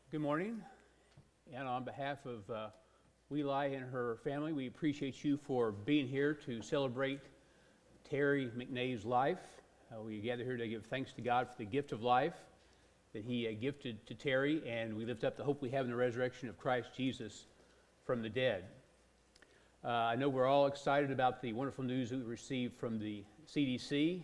Good morning, and on behalf of Weli and her family, we appreciate you for being here to celebrate Terry McNay's life. We gather here to give thanks to God for the gift of life that He gifted to Terry, and we lift up the hope we have in the resurrection of Christ Jesus from the dead. I know we're all excited about the wonderful news that we received from the CDC.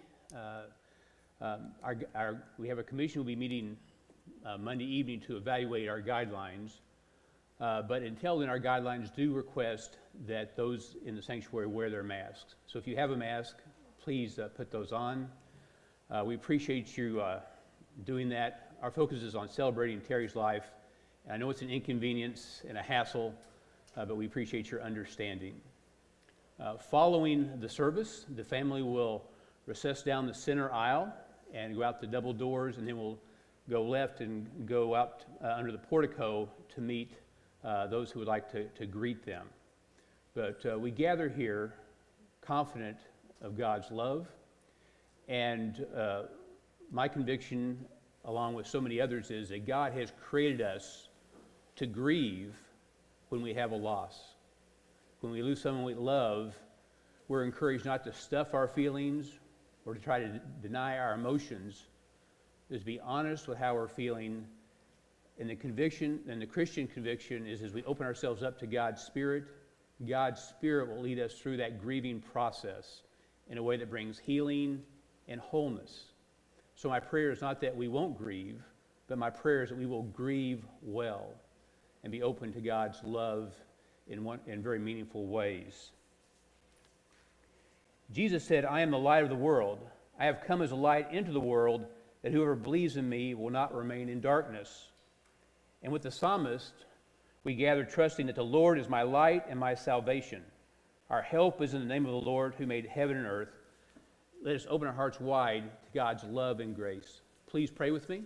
We have a commission we'll be meeting Monday evening to evaluate our guidelines. But until then, our guidelines do request that those in the sanctuary wear their masks. So if you have a mask, please put those on. We appreciate you doing that. Our focus is on celebrating Terry's life. And I know it's an inconvenience and a hassle, but we appreciate your understanding. Following the service, the family will recess down the center aisle and go out the double doors, and then we'll go left and go out under the portico to meet those who would like to greet them. But we gather here confident of God's love, and my conviction, along with so many others, is that God has created us to grieve when we have a loss. When we lose someone we love, we're encouraged not to stuff our feelings or to try to deny our emotions, is to be honest with how we're feeling. And the conviction, and the Christian conviction, is as we open ourselves up to God's Spirit will lead us through that grieving process in a way that brings healing and wholeness. So my prayer is not that we won't grieve, but my prayer is that we will grieve well and be open to God's love in very meaningful ways. Jesus said, "I am the light of the world. I have come as a light into the world, that whoever believes in me will not remain in darkness." And with the psalmist, we gather trusting that the Lord is my light and my salvation. Our help is in the name of the Lord who made heaven and earth. Let us open our hearts wide to God's love and grace. Please pray with me.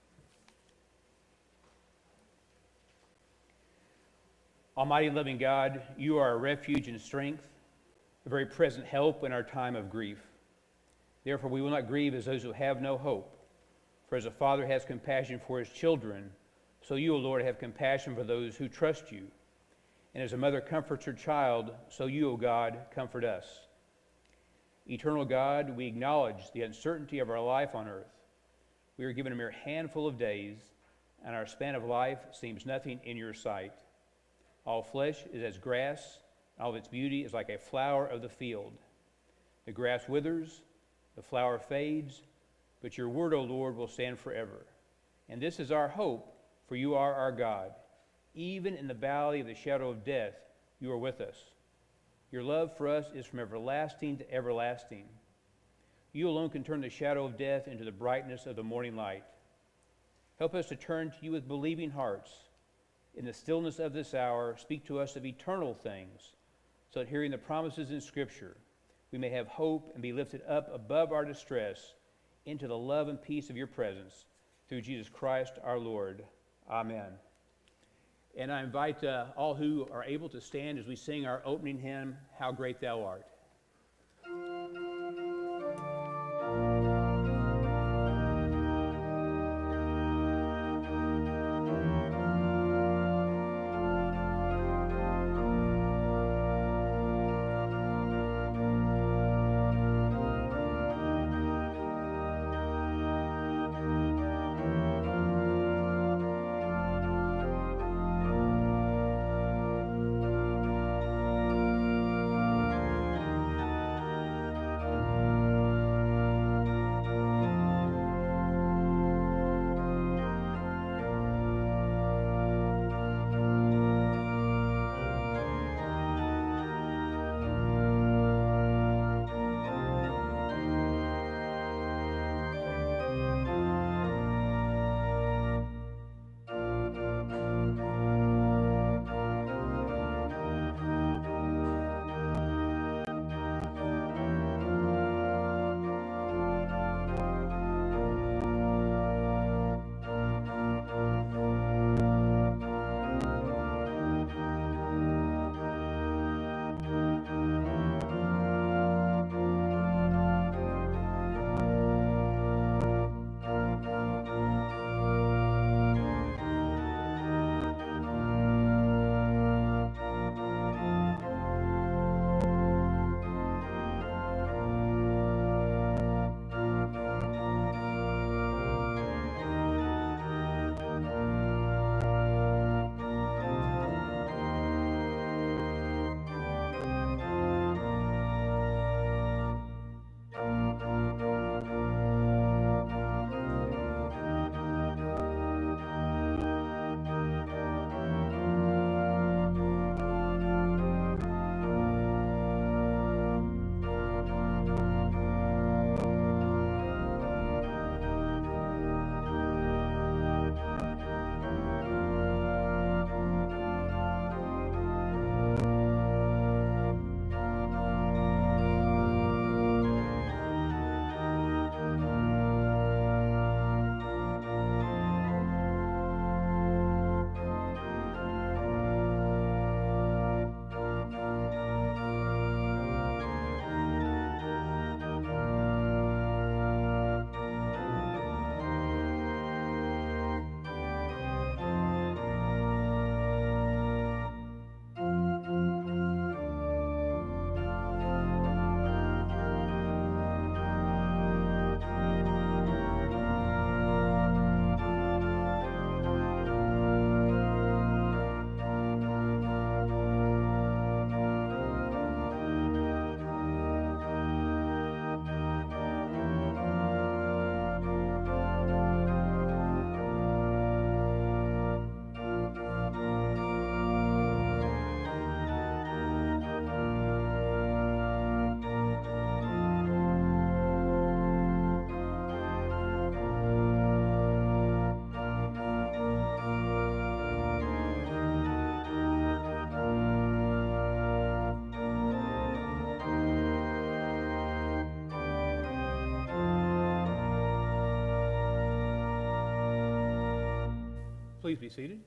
Almighty and loving God, you are a refuge and strength, a very present help in our time of grief. Therefore, we will not grieve as those who have no hope. For as a father has compassion for his children, so you, O Lord, have compassion for those who trust you. And as a mother comforts her child, so you, O God, comfort us. Eternal God, we acknowledge the uncertainty of our life on earth. We are given a mere handful of days, and our span of life seems nothing in your sight. All flesh is as grass, and all of its beauty is like a flower of the field. The grass withers, the flower fades, but your word, O Lord, will stand forever. And this is our hope, for you are our God. Even in the valley of the shadow of death, you are with us. Your love for us is from everlasting to everlasting. You alone can turn the shadow of death into the brightness of the morning light. Help us to turn to you with believing hearts. In the stillness of this hour, speak to us of eternal things, so that hearing the promises in Scripture, we may have hope and be lifted up above our distress into the love and peace of your presence, through Jesus Christ our Lord. Amen. And I invite all who are able to stand as we sing our opening hymn, "How Great Thou Art." Please be seated.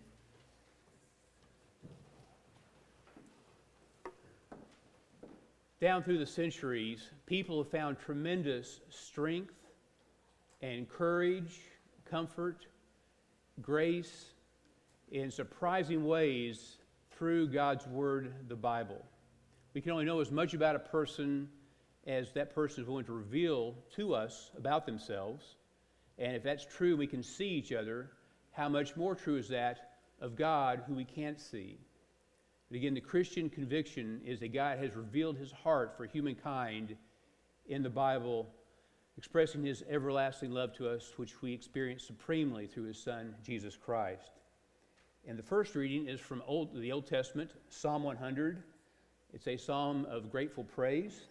Down through the centuries, people have found tremendous strength and courage, comfort, grace in surprising ways through God's Word, the Bible. We can only know as much about a person as that person is willing to reveal to us about themselves. And if that's true, we can see each other. How much more true is that of God, who we can't see? But again, the Christian conviction is that God has revealed his heart for humankind in the Bible, expressing his everlasting love to us, which we experience supremely through his Son, Jesus Christ. And the first reading is from the Old Testament, Psalm 100. It's a psalm of grateful praise.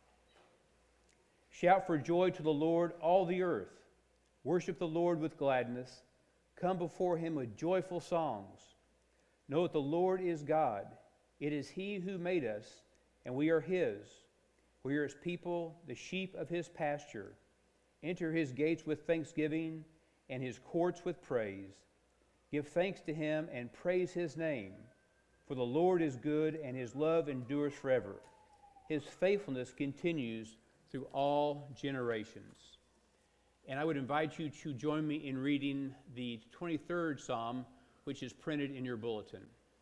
Shout for joy to the Lord, all the earth. Worship the Lord with gladness. Come before him with joyful songs. Know that the Lord is God. It is he who made us, and we are his. We are his people, the sheep of his pasture. Enter his gates with thanksgiving and his courts with praise. Give thanks to him and praise his name. For the Lord is good, and his love endures forever. His faithfulness continues through all generations. And I would invite you to join me in reading the 23rd Psalm, which is printed in your bulletin.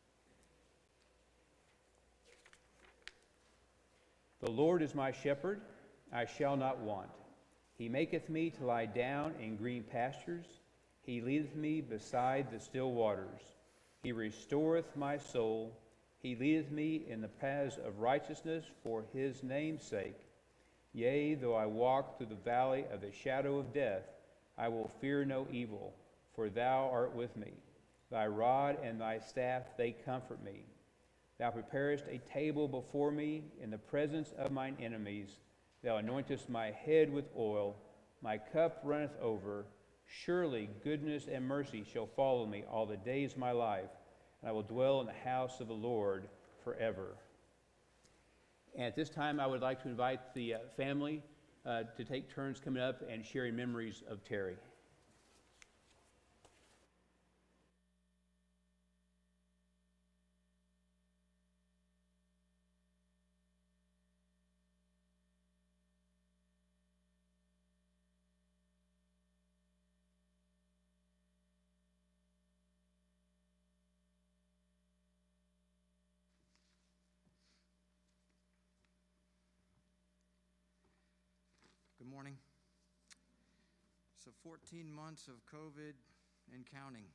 The Lord is my shepherd, I shall not want. He maketh me to lie down in green pastures. He leadeth me beside the still waters. He restoreth my soul. He leadeth me in the paths of righteousness for his name's sake. Yea, though I walk through the valley of the shadow of death, I will fear no evil, for thou art with me. Thy rod and thy staff, they comfort me. Thou preparest a table before me in the presence of mine enemies. Thou anointest my head with oil. My cup runneth over. Surely goodness and mercy shall follow me all the days of my life, and I will dwell in the house of the Lord forever. And at this time, I would like to invite the family to take turns coming up and sharing memories of Terry. Good morning. So 14 months of COVID and counting.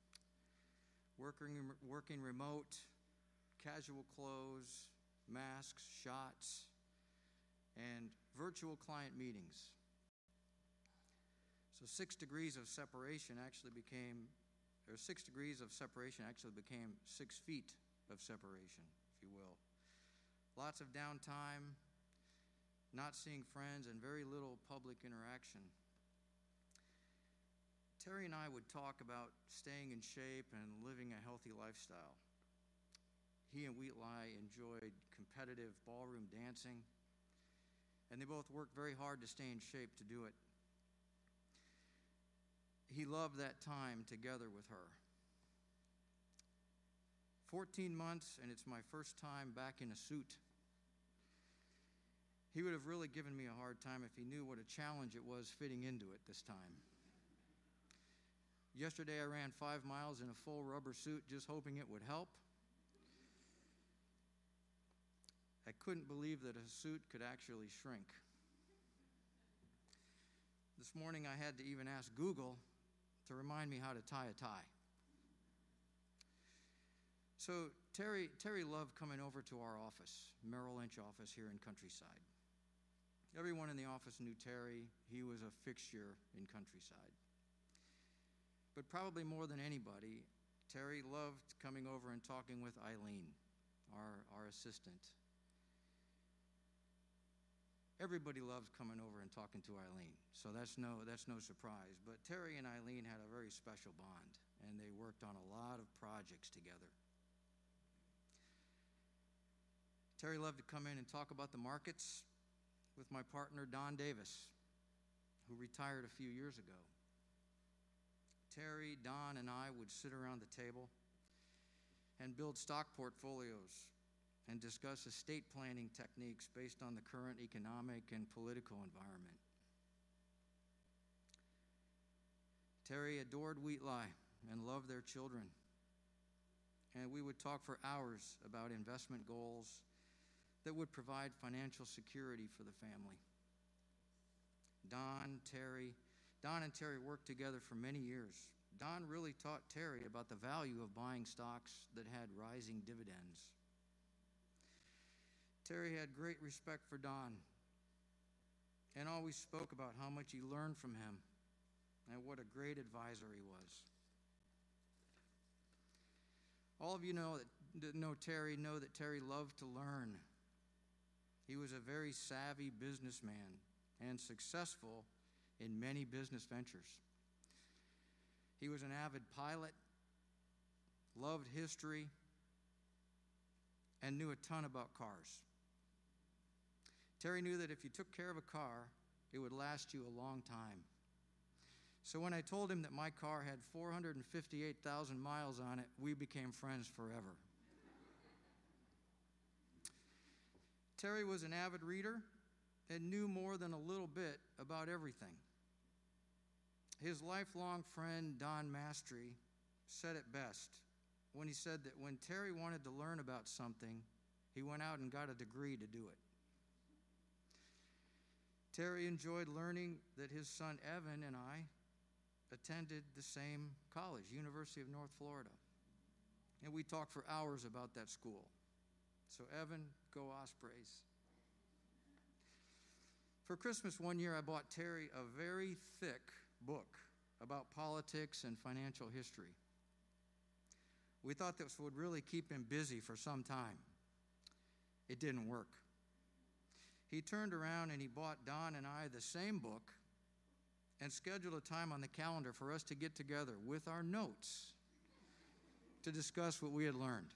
Working remote, casual clothes, masks, shots, and virtual client meetings. So 6 degrees of separation actually became 6 feet of separation, if you will. Lots of downtime, not seeing friends, and very little public interaction. Terry and I would talk about staying in shape and living a healthy lifestyle. He and Wheatley enjoyed competitive ballroom dancing, and they both worked very hard to stay in shape to do it. He loved that time together with her. 14 months, and it's my first time back in a suit. He would have really given me a hard time if he knew what a challenge it was fitting into it this time. Yesterday I ran 5 miles in a full rubber suit just hoping it would help. I couldn't believe that a suit could actually shrink. This morning I had to even ask Google to remind me how to tie a tie. So Terry loved coming over to our office, Merrill Lynch office here in Countryside. Everyone in the office knew Terry. He was a fixture in Countryside. But probably more than anybody, Terry loved coming over and talking with Eileen, our assistant. Everybody loves coming over and talking to Eileen, so that's no surprise. But Terry and Eileen had a very special bond, and they worked on a lot of projects together. Terry loved to come in and talk about the markets with my partner, Don Davis, who retired a few years ago. Terry, Don, and I would sit around the table and build stock portfolios and discuss estate planning techniques based on the current economic and political environment. Terry adored Wheatlie and loved their children, and we would talk for hours about investment goals that would provide financial security for the family. Don and Terry worked together for many years. Don really taught Terry about the value of buying stocks that had rising dividends. Terry had great respect for Don and always spoke about how much he learned from him and what a great advisor he was. All of you that know Terry know that Terry loved to learn. He was a very savvy businessman and successful in many business ventures. He was an avid pilot, loved history, and knew a ton about cars. Terry knew that if you took care of a car, it would last you a long time. So when I told him that my car had 458,000 miles on it, we became friends forever. Terry was an avid reader and knew more than a little bit about everything. His lifelong friend, Don Mastry, said it best when he said that when Terry wanted to learn about something, he went out and got a degree to do it. Terry enjoyed learning that his son Evan and I attended the same college, University of North Florida. And we talked for hours about that school. So Evan, go Ospreys. For Christmas one year, I bought Terry a very thick book about politics and financial history. We thought this would really keep him busy for some time. It didn't work. He turned around and he bought Don and I the same book and scheduled a time on the calendar for us to get together with our notes to discuss what we had learned.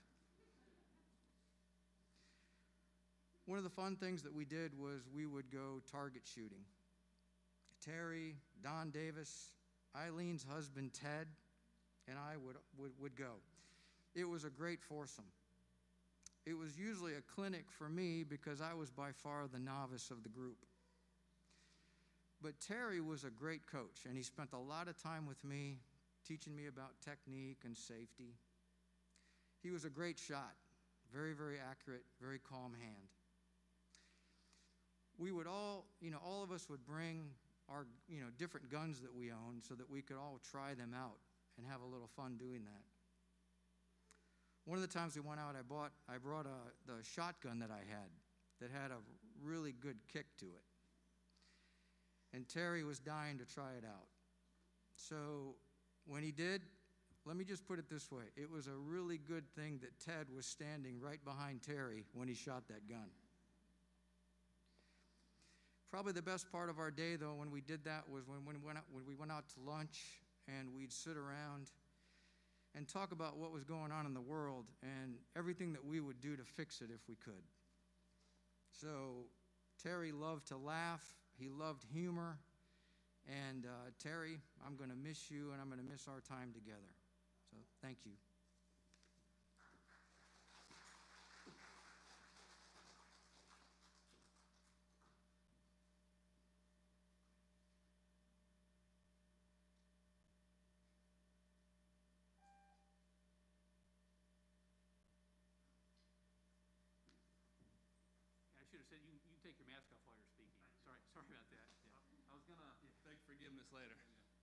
One of the fun things that we did was we would go target shooting. Terry, Don Davis, Eileen's husband Ted, and I would go. It was a great foursome. It was usually a clinic for me because I was by far the novice of the group. But Terry was a great coach, and he spent a lot of time with me, teaching me about technique and safety. He was a great shot, very, very accurate, very calm hand. We would all of us would bring our, different guns that we owned so that we could all try them out and have a little fun doing that. One of the times we went out, I brought the shotgun that I had a really good kick to it. And Terry was dying to try it out. So when he did, let me just put it this way. It was a really good thing that Ted was standing right behind Terry when he shot that gun. Probably the best part of our day, though, when we did that was when we went out to lunch and we'd sit around and talk about what was going on in the world and everything that we would do to fix it if we could. So Terry loved to laugh. He loved humor. And Terry, I'm going to miss you, and I'm going to miss our time together. So thank you. I should have said you take your mask off while you're speaking. Sorry about that. Yeah. I was gonna beg forgiveness later.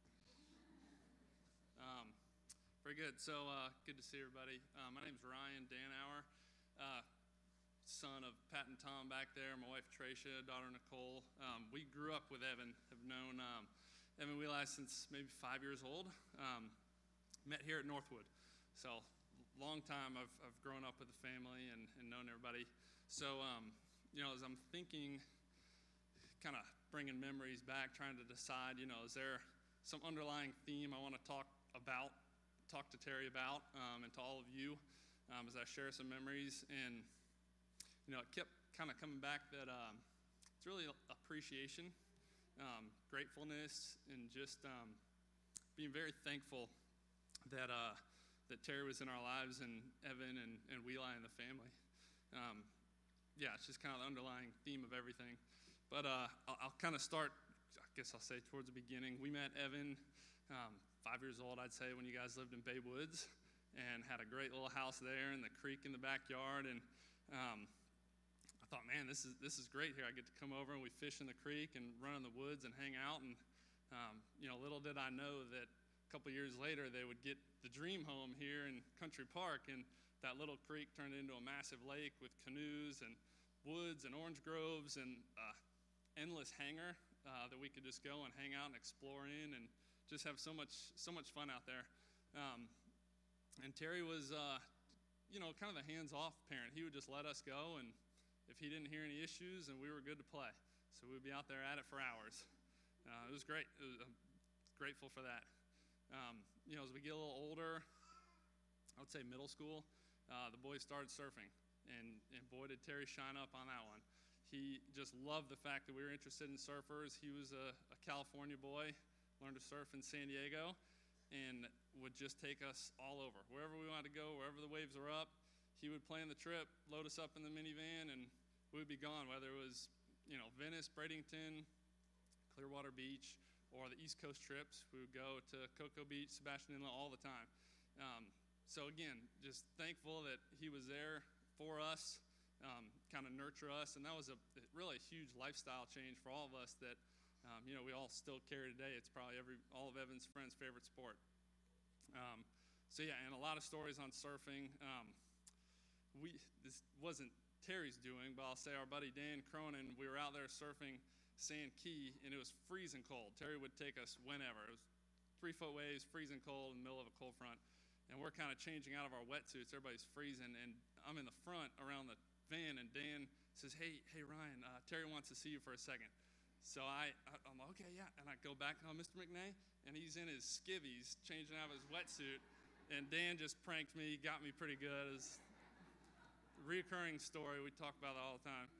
Very good. So good to see everybody. My name's Ryan Danauer, son of Pat and Tom back there. My wife Tracia, daughter Nicole. We grew up with Evan. Have known Evan Wheatlie since maybe 5 years old. Met here at Northwood. So long time. I've grown up with the family and known everybody. So as I'm thinking, kind of bringing memories back, trying to decide, is there some underlying theme I want to talk to Terry about, and to all of you as I share some memories. And, it kept kind of coming back that it's really appreciation, gratefulness, and just being very thankful that that Terry was in our lives, and Evan and Weli and the family. Yeah, it's just kind of the underlying theme of everything. But I'll kind of start, I guess I'll say towards the beginning. We met Evan, 5 years old, I'd say, when you guys lived in Bay Woods, and had a great little house there and the creek in the backyard. And I thought, man, this is great here. I get to come over and we fish in the creek and run in the woods and hang out. And little did I know that a couple years later they would get the dream home here in Country Park, and that little creek turned into a massive lake with canoes and woods and orange groves and endless hangar that we could just go and hang out and explore in and just have so much fun out there. And Terry was, kind of a hands-off parent. He would just let us go, and if he didn't hear any issues, and we were good to play. So we'd be out there at it for hours. It was great. I'm grateful for that. As we get a little older, I would say middle school, the boys started surfing, and boy, did Terry shine up on that one. He just loved the fact that we were interested in surfers. He was a California boy, learned to surf in San Diego, and would just take us all over. Wherever we wanted to go, wherever the waves were up, he would plan the trip, load us up in the minivan, and we would be gone, whether it was, Venice, Bradenton, Clearwater Beach, or the East Coast trips. We would go to Cocoa Beach, Sebastian Inlet all the time. So again, just thankful that he was there for us, kind of nurture us, and that was really a huge lifestyle change for all of us that, we all still carry today. It's probably all of Evan's friends' favorite sport. And a lot of stories on surfing. This wasn't Terry's doing, but I'll say our buddy Dan Cronin, we were out there surfing Sand Key, and it was freezing cold. Terry would take us whenever. It was 3-foot waves, freezing cold in the middle of a cold front. And we're kind of changing out of our wetsuits. Everybody's freezing, and I'm in the front around the van, and Dan says, hey Ryan, Terry wants to see you for a second. So I'm okay, yeah. And I go back, Mr. McNay, and he's in his skivvies, changing out of his wetsuit. And Dan just pranked me, got me pretty good. It's a reoccurring story. We talk about it all the time.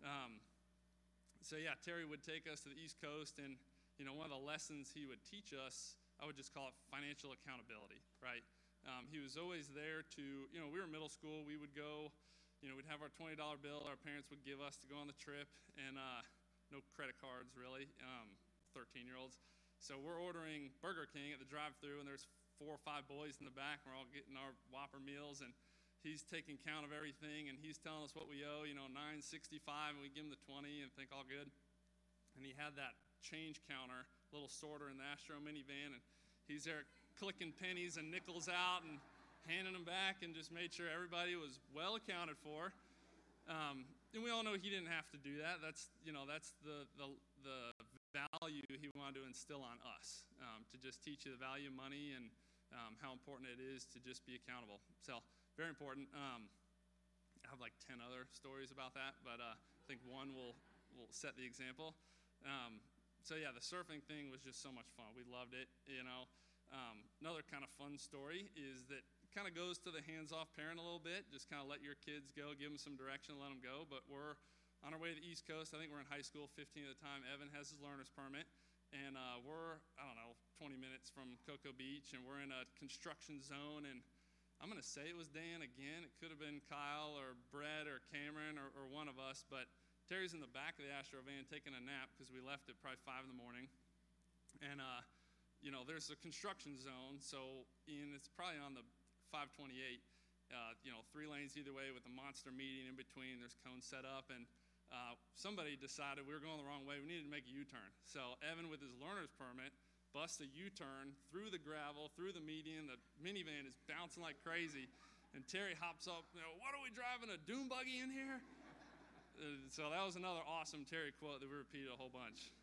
Terry would take us to the East Coast, and one of the lessons he would teach us, I would just call it financial accountability, right? He was always there to, we were middle school. We would go, we'd have our $20 bill our parents would give us to go on the trip, and no credit cards really, 13-year-olds. So we're ordering Burger King at the drive-thru, and there's 4 or 5 boys in the back. We're all getting our Whopper meals, and he's taking count of everything, and he's telling us what we owe, $9.65, and we give him the 20 and think all good. And he had that change counter, little sorter in the Astro minivan, and he's there clicking pennies and nickels out and handing them back, and just made sure everybody was well accounted for. And we all know he didn't have to do that. That's the value he wanted to instill on us, to just teach you the value of money and how important it is to just be accountable. So very important. I have like 10 other stories about that, but I think one will set the example. The surfing thing was just so much fun. We loved it. Another kind of fun story is that kind of goes to the hands-off parent a little bit. Just kind of let your kids go, give them some direction, let them go. But we're on our way to the East Coast. I think we're in high school, 15 at the time. Evan has his learner's permit. And we're, 20 minutes from Cocoa Beach, and we're in a construction zone. And I'm going to say it was Dan again. It could have been Kyle or Brett or Cameron or one of us. But Terry's in the back of the Astro van taking a nap because we left at probably 5 in the morning. And, there's a construction zone. So it's probably on the 528, 3 lanes either way with a monster median in between. There's cones set up, and somebody decided we were going the wrong way. We needed to make a U-turn. So Evan, with his learner's permit, busts a U-turn through the gravel, through the median. The minivan is bouncing like crazy, and Terry hops up. What are we driving, a dune buggy in here? So that was another awesome Terry quote that we repeated a whole bunch.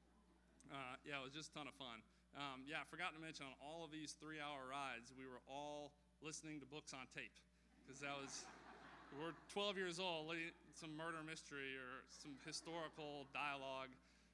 It was just a ton of fun. I forgot to mention on all of these 3-hour rides, we were all listening to books on tape, because we're 12 years old, some murder mystery or some historical dialogue,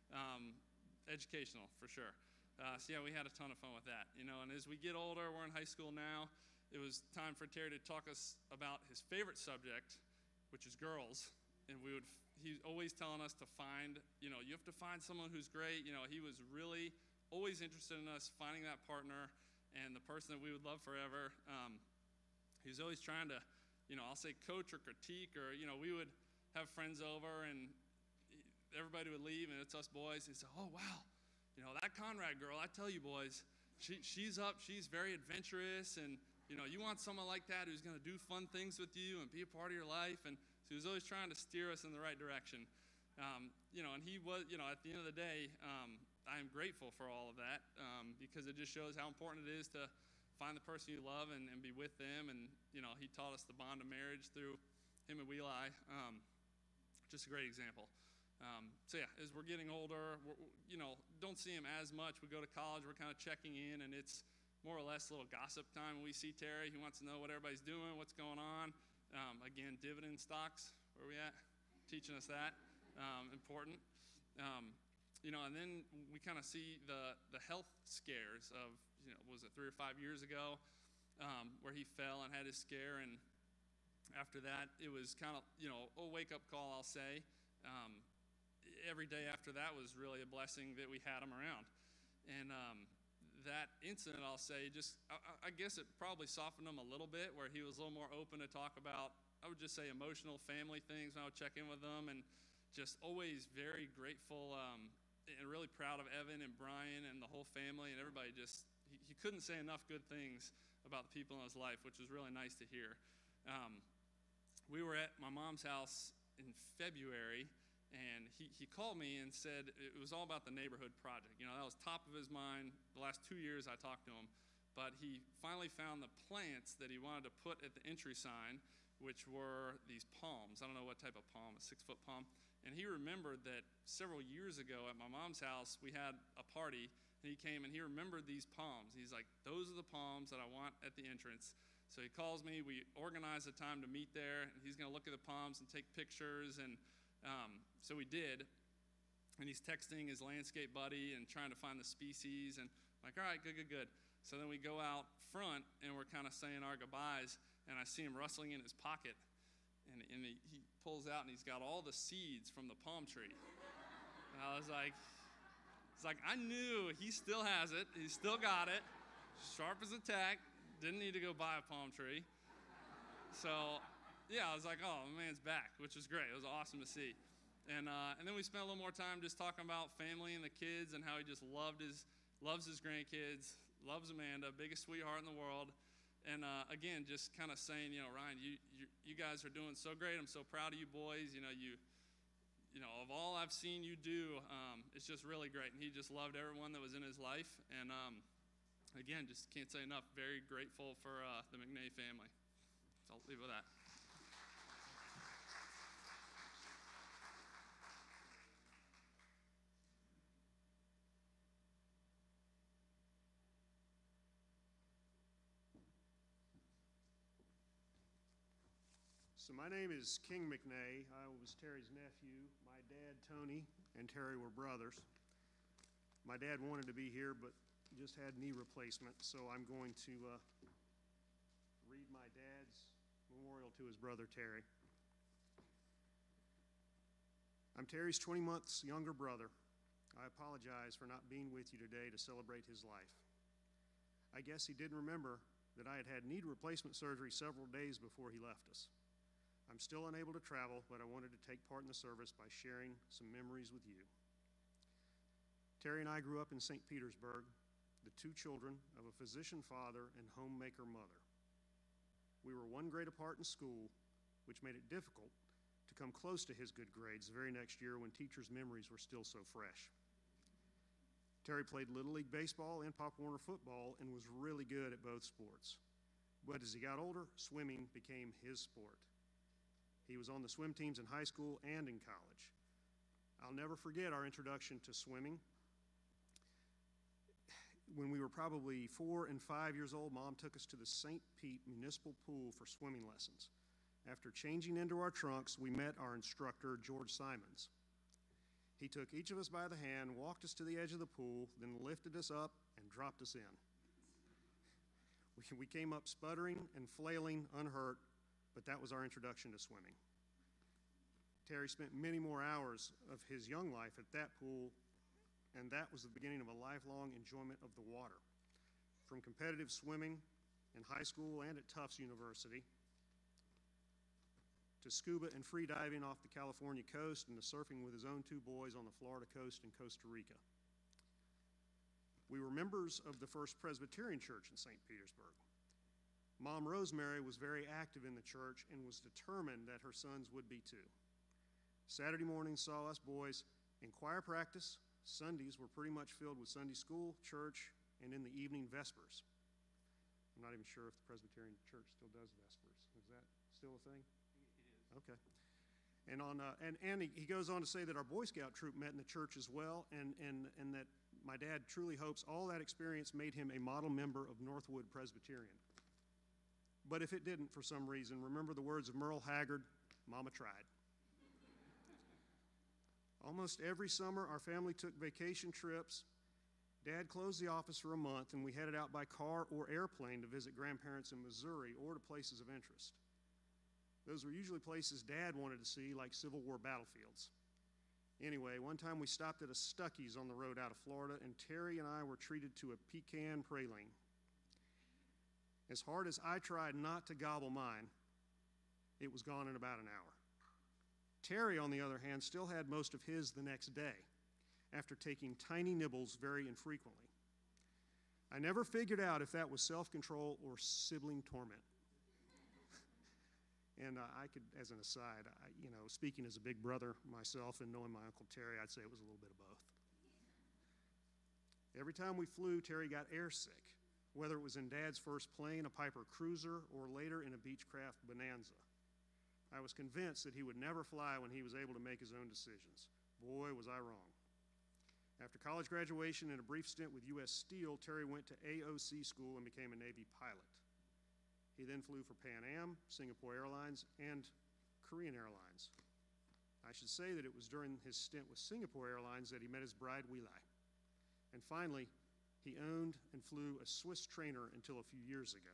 educational for sure. We had a ton of fun with that, and as we get older, we're in high school now, it was time for Terry to talk us about his favorite subject, which is girls, and he's always telling us to find, you have to find someone who's great. He was really always interested in us finding that partner and the person that we would love forever. He was always trying to, I'll say coach or critique, or, we would have friends over and everybody would leave and it's us boys. He'd say, oh, wow, that Conrad girl, I tell you boys, she's up, she's very adventurous, and, you want someone like that who's going to do fun things with you and be a part of your life. And so he was always trying to steer us in the right direction. And he was, at the end of the day, I am grateful for all of that because it just shows how important it is to find the person you love and be with them. And, he taught us the bond of marriage through him and Wheeli. Just a great example. So, yeah, as we're getting older, don't see him as much. We go to college, we're kind of checking in, and it's more or less a little gossip time when we see Terry. He wants to know what everybody's doing, what's going on. Again, dividend stocks, where are we at? Teaching us that. Important. And then we kind of see the health scares of, was it 3 or 5 years ago, where he fell and had his scare. And after that, it was kind of, a wake-up call, I'll say. Every day after that was really a blessing that we had him around. And that incident, I'll say, I guess it probably softened him a little bit, where he was a little more open to talk about, I would just say, emotional family things when I would check in with them, and just always very grateful and really proud of Evan and Brian and the whole family and everybody. Just he couldn't say enough good things about the people in his life, which was really nice to hear. We were at my mom's house in February, and he called me and said it was all about the neighborhood project. That was top of his mind. The last 2 years I talked to him. But he finally found the plants that he wanted to put at the entry sign, which were these palms. I don't know what type of palm, a 6-foot palm. And he remembered that several years ago at my mom's house, we had a party, and he came and he remembered these palms. He's like, those are the palms that I want at the entrance. So he calls me, we organize a time to meet there, and he's going to look at the palms and take pictures. And so we did, and he's texting his landscape buddy and trying to find the species, and I'm like, all right, good. So then we go out front, and we're kind of saying our goodbyes, and I see him rustling in his pocket, and he pulls out, and he's got all the seeds from the palm tree. And I was like, I knew he still has it. He still got it, sharp as a tack, didn't need to go buy a palm tree. So yeah, I was like, oh, my man's back, which was great. It was awesome to see. And then we spent a little more time just talking about family and the kids and how he just loves his grandkids, loves Amanda, biggest sweetheart in the world. And again, just kind of saying, Ryan, you guys are doing so great. I'm so proud of you boys. Of all I've seen you do, it's just really great. And he just loved everyone that was in his life. And again, just can't say enough. Very grateful for the McNay family. So I'll leave with that. So my name is King McNay. I was Terry's nephew. My dad, Tony, and Terry were brothers. My dad wanted to be here, but just had knee replacement, so I'm going to read my dad's memorial to his brother, Terry. I'm Terry's 20 months younger brother. I apologize for not being with you today to celebrate his life. I guess he didn't remember that I had knee replacement surgery several days before he left us. I'm still unable to travel, but I wanted to take part in the service by sharing some memories with you. Terry and I grew up in St. Petersburg, the two children of a physician father and homemaker mother. We were one grade apart in school, which made it difficult to come close to his good grades the very next year when teachers' memories were still so fresh. Terry played Little League baseball and Pop Warner football and was really good at both sports. But as he got older, swimming became his sport. He was on the swim teams in high school and in college. I'll never forget our introduction to swimming. When we were probably 4 and 5 years old, Mom took us to the St. Pete Municipal Pool for swimming lessons. After changing into our trunks, we met our instructor, George Simons. He took each of us by the hand, walked us to the edge of the pool, then lifted us up and dropped us in. We came up sputtering and flailing, unhurt, but that was our introduction to swimming. Terry spent many more hours of his young life at that pool and that was the beginning of a lifelong enjoyment of the water. From competitive swimming in high school and at Tufts University, to scuba and free diving off the California coast, and to surfing with his own two boys on the Florida coast in Costa Rica. We were members of the First Presbyterian Church in St. Petersburg. Mom Rosemary was very active in the church and was determined that her sons would be too. Saturday mornings saw us boys in choir practice. Sundays were pretty much filled with Sunday school, church, and in the evening, Vespers. I'm not even sure if the Presbyterian Church still does Vespers. Is that still a thing? Okay. And he goes on to say that our Boy Scout troop met in the church as well, and that my dad truly hopes all that experience made him a model member of Northwood Presbyterian. But if it didn't for some reason, remember the words of Merle Haggard, Mama tried. Almost every summer, our family took vacation trips. Dad closed the office for a month, and we headed out by car or airplane to visit grandparents in Missouri or to places of interest. Those were usually places Dad wanted to see, like Civil War battlefields. Anyway, one time we stopped at a Stuckey's on the road out of Florida, and Terry and I were treated to a pecan praline. As hard as I tried not to gobble mine, it was gone in about an hour. Terry, on the other hand, still had most of his the next day, after taking tiny nibbles very infrequently. I never figured out if that was self-control or sibling torment. And I could, as an aside, speaking as a big brother myself and knowing my Uncle Terry, I'd say it was a little bit of both. Every time we flew, Terry got airsick, whether it was in Dad's first plane, a Piper Cruiser, or later in a Beechcraft Bonanza. I was convinced that he would never fly when he was able to make his own decisions. Boy, was I wrong. After college graduation and a brief stint with U.S. Steel, Terry went to AOC school and became a Navy pilot. He then flew for Pan Am, Singapore Airlines, and Korean Airlines. I should say that it was during his stint with Singapore Airlines that he met his bride, Wilai. And finally, he owned and flew a Swiss trainer until a few years ago.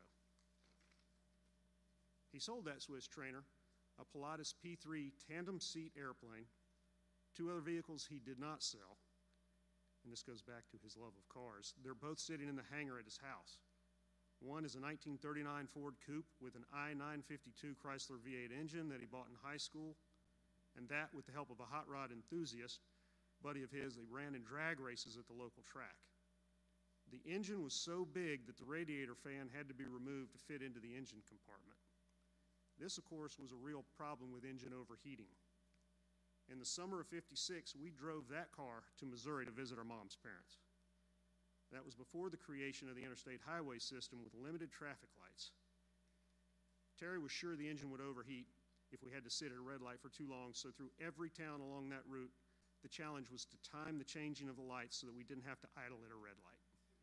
He sold that Swiss trainer, a Pilatus P-3 tandem seat airplane, two other vehicles he did not sell, and this goes back to his love of cars. They're both sitting in the hangar at his house. One is a 1939 Ford Coupe with an I-952 Chrysler V8 engine that he bought in high school, and that with the help of a hot rod enthusiast, buddy of his, they ran in drag races at the local track. The engine was so big that the radiator fan had to be removed to fit into the engine compartment. This, of course, was a real problem with engine overheating. In the summer of '56, we drove that car to Missouri to visit our mom's parents. That was before the creation of the interstate highway system with limited traffic lights. Terry was sure the engine would overheat if we had to sit at a red light for too long, so through every town along that route, the challenge was to time the changing of the lights so that we didn't have to idle at a red light.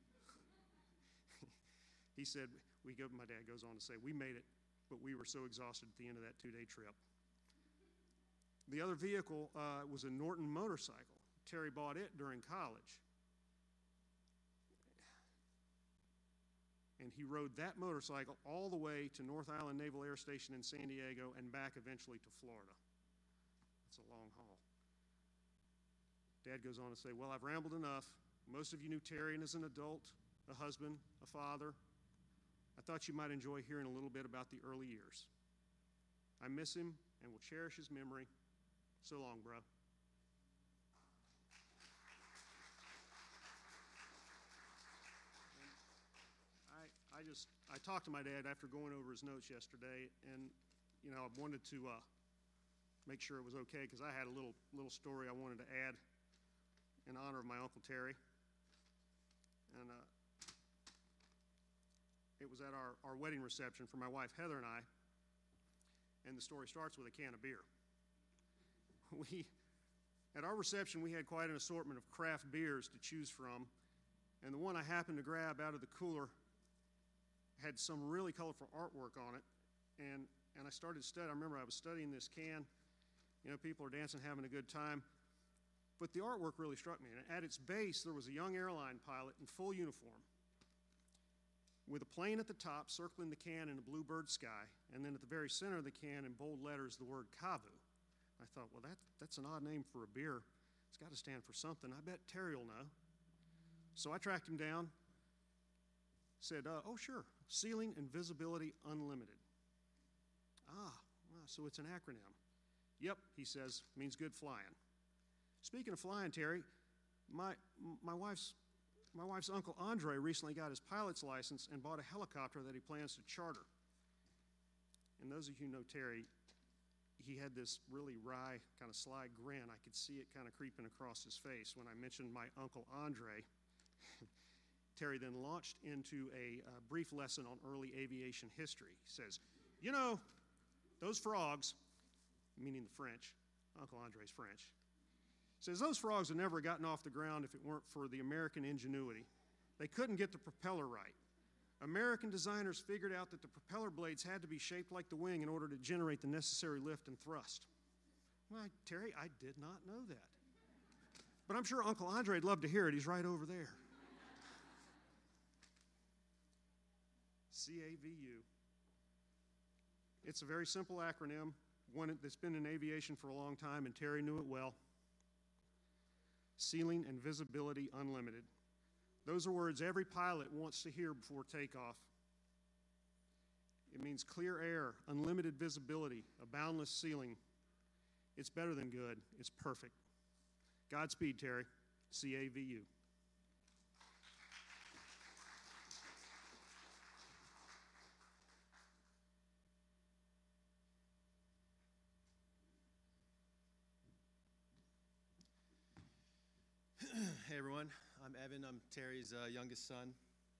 He said, my dad goes on to say, we made it, but we were so exhausted at the end of that two-day trip. The other vehicle was a Norton motorcycle. Terry bought it during college. And he rode that motorcycle all the way to North Island Naval Air Station in San Diego and back eventually to Florida. That's a long haul. Dad goes on to say, well, I've rambled enough. Most of you knew Terry as an adult, a husband, a father. I thought you might enjoy hearing a little bit about the early years. I miss him and will cherish his memory. So long, bro. I talked to my dad after going over his notes yesterday, and I wanted to make sure it was okay because I had a little story I wanted to add in honor of my Uncle Terry. And it was at our wedding reception for my wife Heather and I, and the story starts with a can of beer. At our reception, we had quite an assortment of craft beers to choose from, and the one I happened to grab out of the cooler had some really colorful artwork on it, and I started studying. I remember I was studying this can. People are dancing, having a good time, but the artwork really struck me. And at its base, there was a young airline pilot in full uniform with a plane at the top circling the can in a bluebird sky, and then at the very center of the can in bold letters the word Kavu. I thought, well, that's an odd name for a beer. It's got to stand for something. I bet Terry will know. So I tracked him down, said, oh, sure, Ceiling and Visibility Unlimited. Ah, well, so it's an acronym. Yep, he says, means good flying. Speaking of flying, Terry, my wife's uncle Andre recently got his pilot's license and bought a helicopter that he plans to charter. And those of you who know Terry, he had this really wry, kind of sly grin. I could see it kind of creeping across his face when I mentioned my Uncle Andre. Terry then launched into a brief lesson on early aviation history. He says, you know, those frogs, meaning the French, Uncle Andre's French, says those frogs had never gotten off the ground if it weren't for the American ingenuity. They couldn't get the propeller right. American designers figured out that the propeller blades had to be shaped like the wing in order to generate the necessary lift and thrust. Well, Terry, I did not know that. But I'm sure Uncle Andre'd love to hear it. He's right over there. CAVU. It's a very simple acronym, one that's been in aviation for a long time, and Terry knew it well. Ceiling and Visibility Unlimited. Those are words every pilot wants to hear before takeoff. It means clear air, unlimited visibility, a boundless ceiling. It's better than good. It's perfect. Godspeed, Terry. CAVU. Hey everyone, I'm Evan. I'm Terry's youngest son.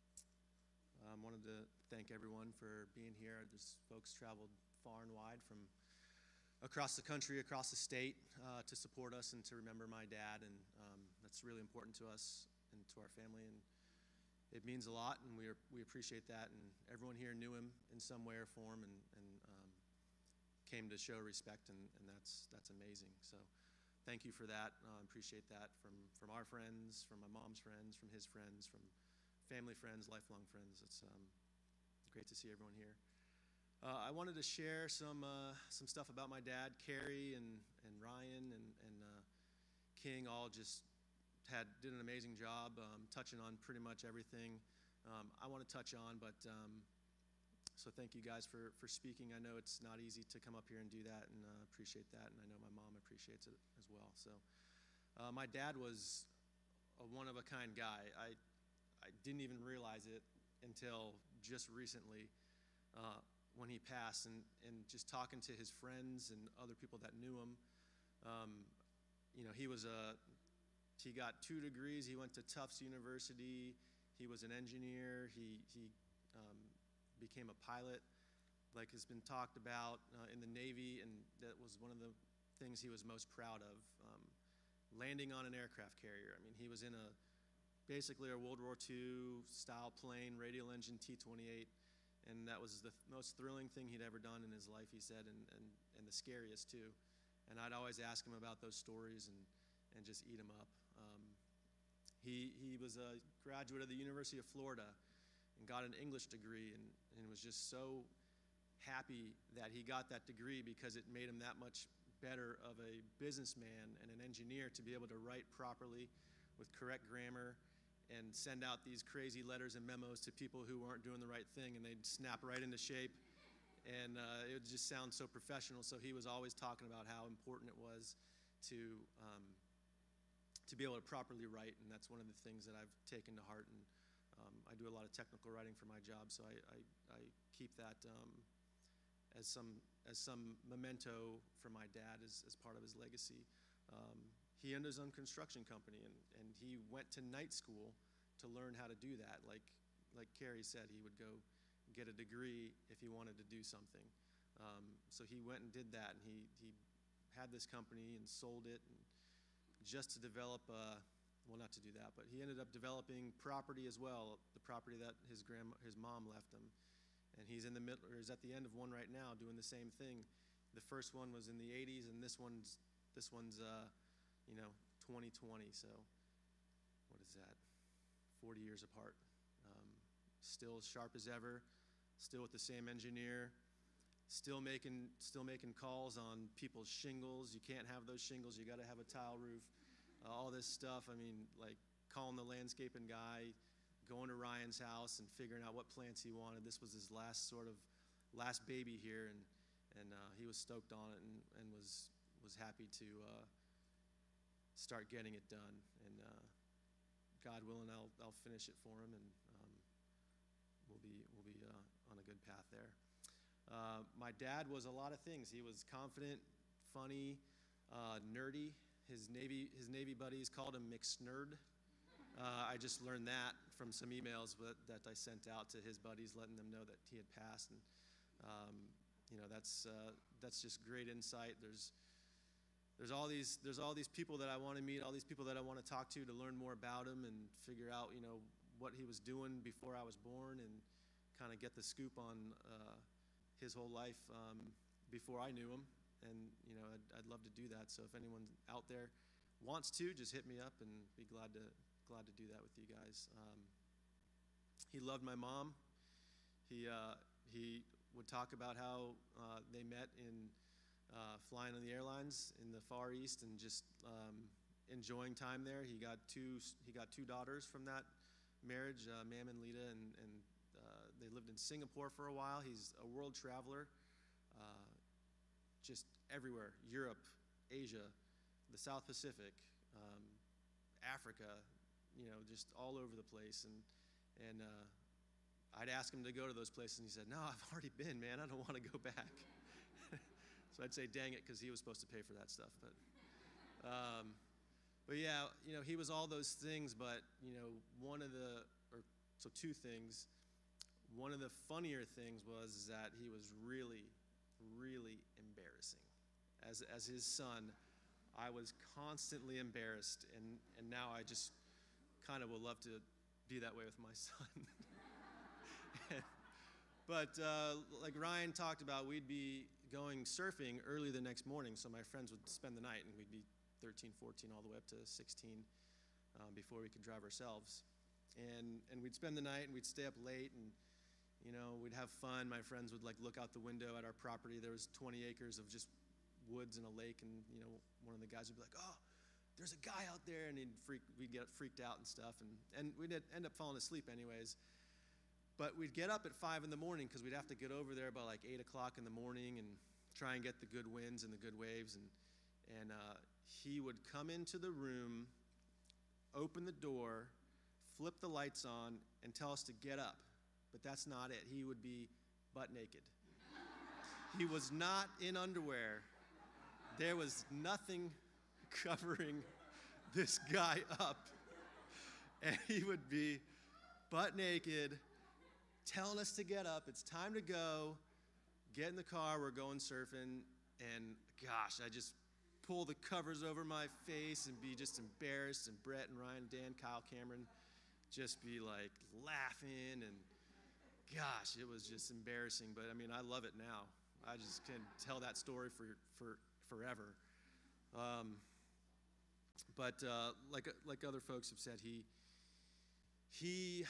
Wanted to thank everyone for being here. There's folks traveled far and wide from across the country, across the state to support us and to remember my dad, and that's really important to us and to our family, and it means a lot, and we appreciate that, and everyone here knew him in some way or form and came to show respect, and that's amazing. So thank you for that. Appreciate that from our friends, from my mom's friends, from his friends, from family friends, lifelong friends. It's great to see everyone here. I wanted to share some stuff about my dad. Carrie and Ryan and King all just did an amazing job touching on pretty much everything I want to touch on, but so thank you guys for speaking. I know it's not easy to come up here and do that, and appreciate that, and I know my mom appreciates it as well. So my dad was a one-of-a-kind guy. I didn't even realize it until just recently when he passed, and just talking to his friends and other people that knew him. You know, he got 2 degrees. He went to Tufts University. He was an engineer. He became a pilot, like has been talked about in the Navy, and that was one of the things he was most proud of, landing on an aircraft carrier. I mean, he was in basically a World War II style plane, radial engine T-28, and that was the most thrilling thing he'd ever done in his life, he said, and the scariest too. And I'd always ask him about those stories and just eat them up. He was a graduate of the University of Florida and got an English degree, and was just so happy that he got that degree because it made him that much better of a businessman and an engineer to be able to write properly with correct grammar and send out these crazy letters and memos to people who weren't doing the right thing, and they'd snap right into shape, and it would just sound so professional. So he was always talking about how important it was to be able to properly write, and that's one of the things that I've taken to heart. And I do a lot of technical writing for my job, so I keep that as some memento for my dad as part of his legacy. He owned his own construction company, and he went to night school to learn how to do that. Like Carrie said, he would go get a degree if he wanted to do something. So he went and did that, and he had this company and sold it, and just to develop well, not to do that, but he ended up developing property as well, the property that his mom left him. And he's in the middle, or is at the end of one right now, doing the same thing. The first one was in the 80s, and this one's 2020. So what is that? 40 years apart. Still as sharp as ever. Still with the same engineer. Still making calls on people's shingles. You can't have those shingles. You got to have a tile roof. all this stuff. I mean, like calling the landscaping guy, going to Ryan's house and figuring out what plants he wanted. This was his last baby here, and he was stoked on it and was happy to start getting it done. And God willing, I'll finish it for him, and we'll be on a good path there. My dad was a lot of things. He was confident, funny, nerdy. His Navy buddies called him McSnerd. I just learned that from some emails that I sent out to his buddies, letting them know that he had passed. And that's just great insight. There's all these people that I want to meet, all these people that I want to talk to learn more about him and figure out what he was doing before I was born, and kind of get the scoop on his whole life before I knew him. And I'd love to do that. So if anyone out there wants to, just hit me up, and be glad to do that with you guys. He loved my mom. He would talk about how they met in flying on the airlines in the Far East, and just enjoying time there. He got two daughters from that marriage, Mam and Lita, and they lived in Singapore for a while. He's a world traveler, just everywhere: Europe, Asia, the South Pacific, Africa, just all over the place. And I'd ask him to go to those places, and he said, "No, I've already been, man. I don't want to go back." So I'd say, "Dang it," because he was supposed to pay for that stuff. But yeah, he was all those things. But two things. One of the funnier things was that he was really, really embarrassing. As his son, I was constantly embarrassed, and now I just kind of would love to be that way with my son. But like Ryan talked about, we'd be going surfing early the next morning, so my friends would spend the night, and we'd be 13, 14, all the way up to 16 before we could drive ourselves. And we'd spend the night, and we'd stay up late, and we'd have fun. My friends would look out the window at our property. There was 20 acres of just woods and a lake, and one of the guys would be like, "Oh, there's a guy out there," and we'd get freaked out and stuff, and we'd end up falling asleep anyways. But we'd get up at 5 in the morning, because we'd have to get over there by 8 o'clock in the morning and try and get the good winds and the good waves. And he would come into the room, open the door, flip the lights on, and tell us to get up. But that's not it. He would be butt naked. He was not in underwear. There was nothing covering this guy up. And he would be butt naked, telling us to get up. It's time to go. Get in the car. We're going surfing. And gosh, I just pull the covers over my face and be just embarrassed. And Brett and Ryan, Dan, Kyle, Cameron just be laughing. And gosh, it was just embarrassing. But I mean, I love it now. I just can tell that story for forever. But like other folks have said, he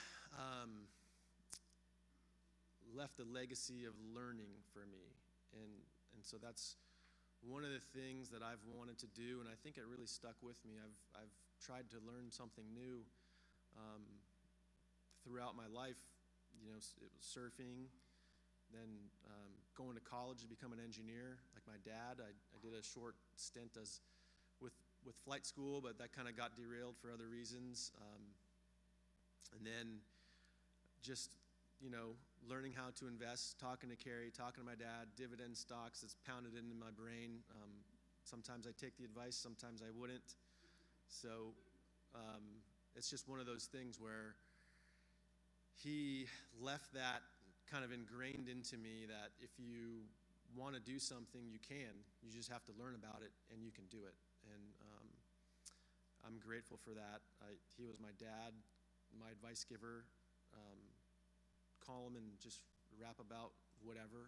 left a legacy of learning for me, and so that's one of the things that I've wanted to do, and I think it really stuck with me. I've tried to learn something new throughout my life. It was surfing, then going to college to become an engineer like my dad. I did a short stint with flight school, but that kind of got derailed for other reasons. And then just learning how to invest, talking to Carrie, talking to my dad, dividend stocks, it's pounded into my brain. Sometimes I take the advice, sometimes I wouldn't. So it's just one of those things where he left that kind of ingrained into me, that if you want to do something, you can. You just have to learn about it, and you can do it. And I'm grateful for that. He was my dad, my advice giver. Call him and just rap about whatever.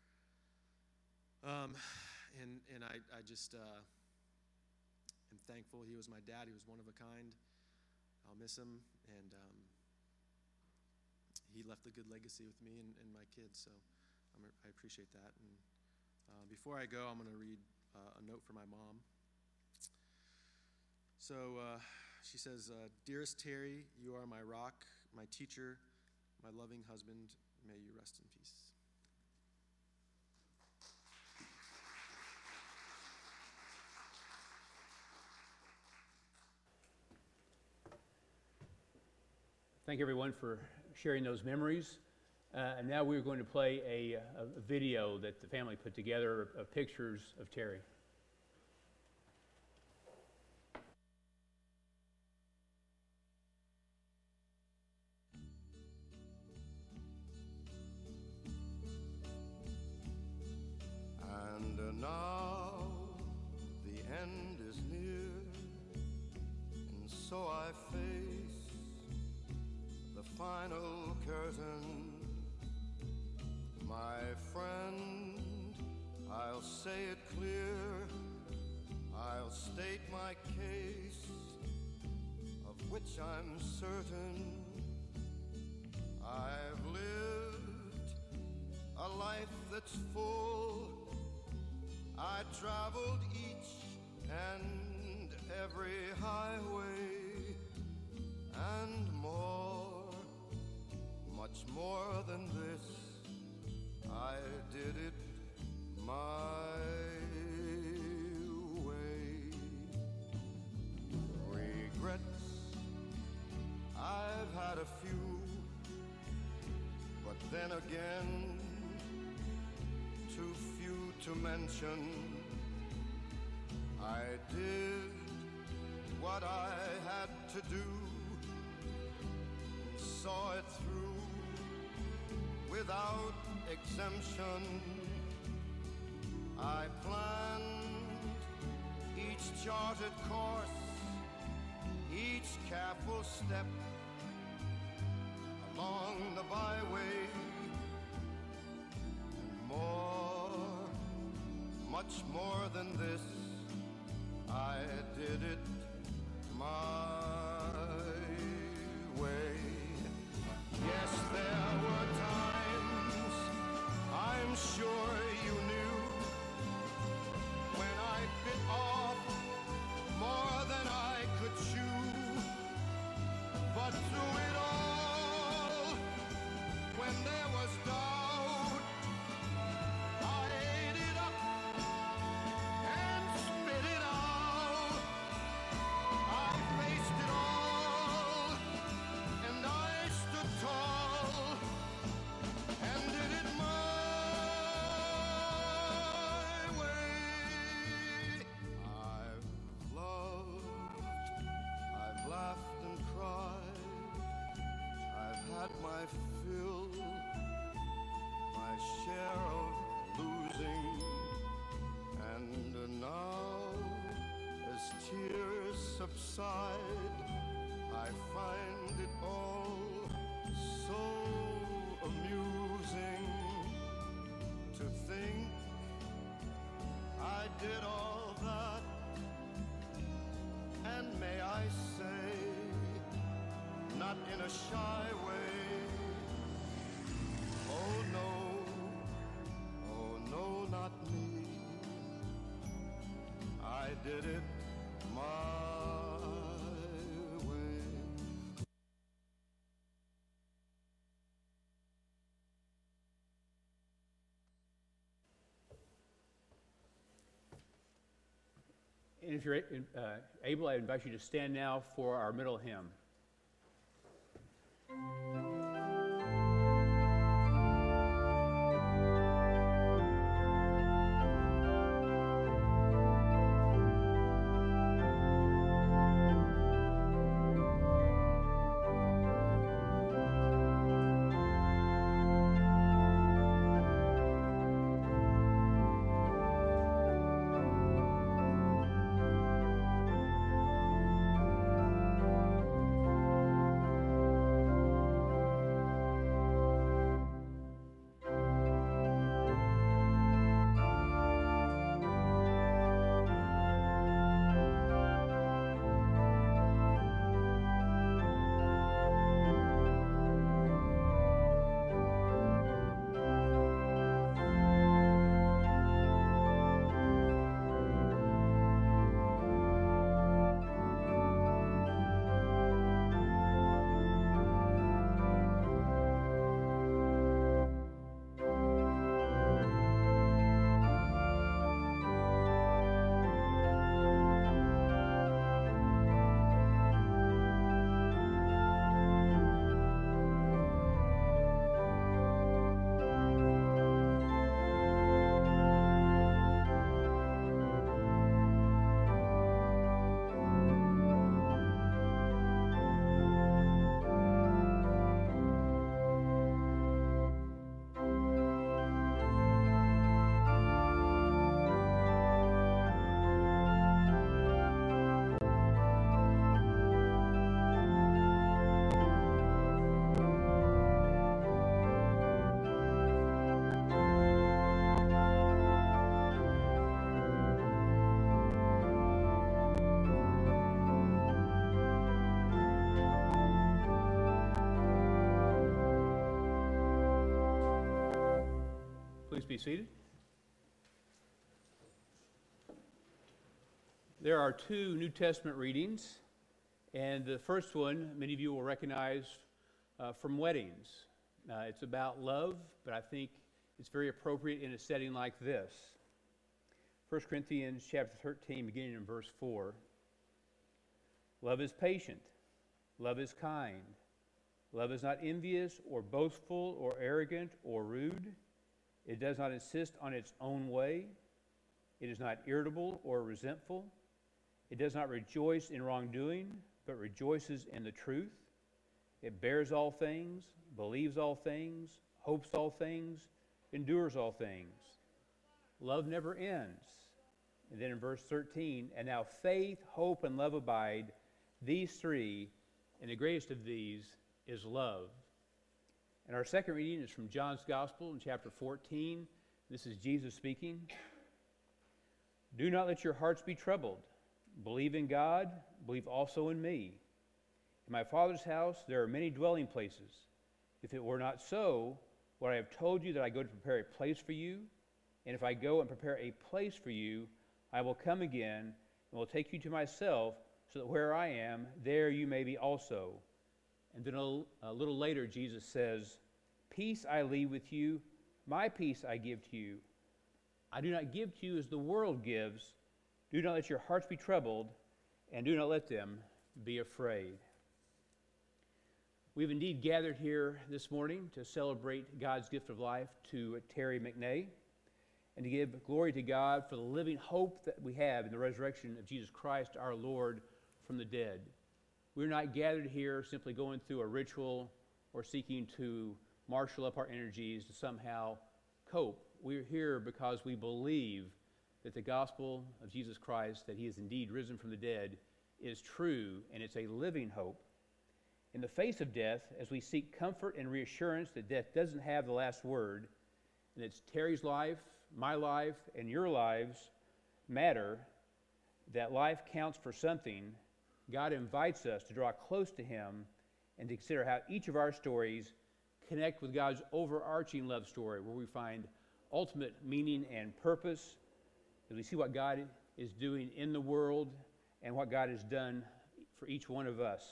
And I just am thankful he was my dad. He was one of a kind. I'll miss him, and he left a good legacy with me and my kids, so I appreciate that. And before I go, I'm going to read a note for my mom. So she says, "Dearest Terry, you are my rock, my teacher, my loving husband. May you rest in peace." Thank everyone for sharing those memories. And now we're going to play a video that the family put together of pictures of Terry. And now the end is near, and so I face the final curtain. My friend, I'll say it clear, I'll state my case, of which I'm certain. I've lived a life that's full. I traveled each and every highway and more, much more than this. I did it my way. Regrets, I've had a few, but then again, too few to mention. I did what I had to do, saw it through without exemption. I planned each charted course, each careful step along the byway, and more, much more than this, I did it my way. Yes, there were times, I'm sure you knew, when I bit off more than I could chew. But through it all, when there was doubt, I ate it up and spit it out. I faced it all, and I stood tall and did it my way. I've loved, I've laughed and cried, I've had my fill, my share of losing, and now, as tears subside, I find it all so amusing to think I did all that, and may I say, not in a shy way. Oh no, not me. I did it my way. And if you're able, I invite you to stand now for our middle hymn. Please be seated. There are two New Testament readings, and the first one many of you will recognize from weddings. It's about love, but I think it's very appropriate in a setting like this. 1 Corinthians chapter 13, beginning in verse 4. Love is patient. Love is kind. Love is not envious or boastful or arrogant or rude. It does not insist on its own way. It is not irritable or resentful. It does not rejoice in wrongdoing, but rejoices in the truth. It bears all things, believes all things, hopes all things, endures all things. Love never ends. And then in verse 13, and now faith, hope, and love abide, these three, and the greatest of these is love. And our second reading is from John's Gospel in chapter 14. This is Jesus speaking. Do not let your hearts be troubled. Believe in God, believe also in me. In my Father's house there are many dwelling places. If it were not so, would I have told you that I go to prepare a place for you? And if I go and prepare a place for you, I will come again and will take you to myself, so that where I am, there you may be also. And then a little later, Jesus says, peace I leave with you, my peace I give to you. I do not give to you as the world gives. Do not let your hearts be troubled, and do not let them be afraid. We've indeed gathered here this morning to celebrate God's gift of life to Terry McNay, and to give glory to God for the living hope that we have in the resurrection of Jesus Christ our Lord from the dead. We're not gathered here simply going through a ritual or seeking to marshal up our energies to somehow cope. We're here because we believe that the gospel of Jesus Christ, that he is indeed risen from the dead, is true, and it's a living hope. In the face of death, as we seek comfort and reassurance that death doesn't have the last word, and it's Terry's life, my life, and your lives matter, that life counts for something, God invites us to draw close to him and to consider how each of our stories connect with God's overarching love story, where we find ultimate meaning and purpose, as we see what God is doing in the world and what God has done for each one of us.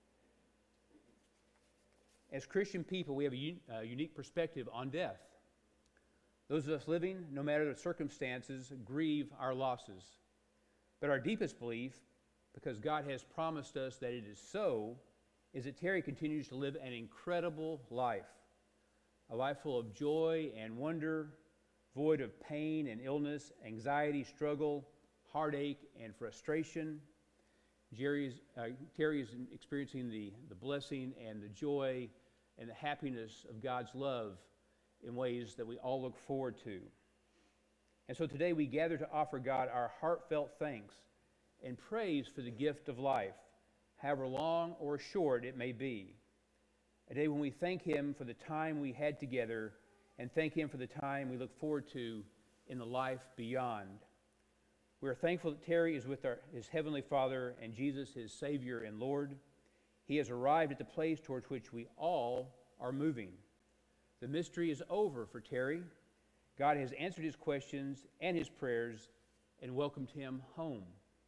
As Christian people, we have a unique perspective on death. Those of us living, no matter the circumstances, grieve our losses. But our deepest belief, because God has promised us that it is so, is that Terry continues to live an incredible life, a life full of joy and wonder, void of pain and illness, anxiety, struggle, heartache, and frustration. Terry is experiencing the blessing and the joy and the happiness of God's love in ways that we all look forward to. And so today we gather to offer God our heartfelt thanks and praise for the gift of life, however long or short it may be. A day when we thank him for the time we had together and thank him for the time we look forward to in the life beyond. We are thankful that Terry is with his Heavenly Father and Jesus, his Savior and Lord. He has arrived at the place towards which we all are moving. The mystery is over for Terry. God has answered his questions and his prayers and welcomed him home.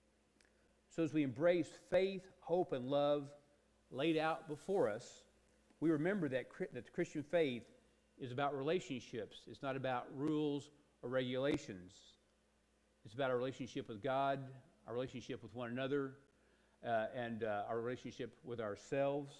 So as we embrace faith, hope, and love laid out before us, we remember that the Christian faith is about relationships. It's not about rules or regulations. It's about our relationship with God, our relationship with one another, and our relationship with ourselves,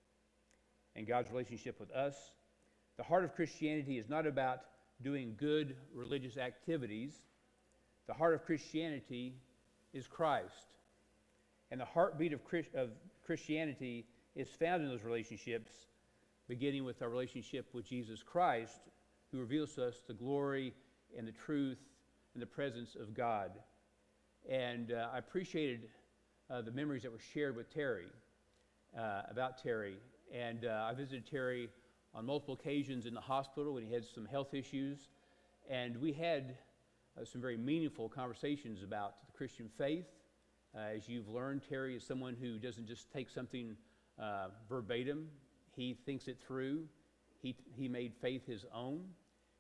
and God's relationship with us. The heart of Christianity is not about doing good religious activities. The heart of Christianity is Christ. And the heartbeat of Christianity is found in those relationships, beginning with our relationship with Jesus Christ, who reveals to us the glory and the truth and the presence of God. And I appreciated the memories that were shared with Terry, about Terry. And I visited Terry on multiple occasions in the hospital when he had some health issues. And we had some very meaningful conversations about the Christian faith. As you've learned, Terry is someone who doesn't just take something verbatim. He thinks it through. He made faith his own.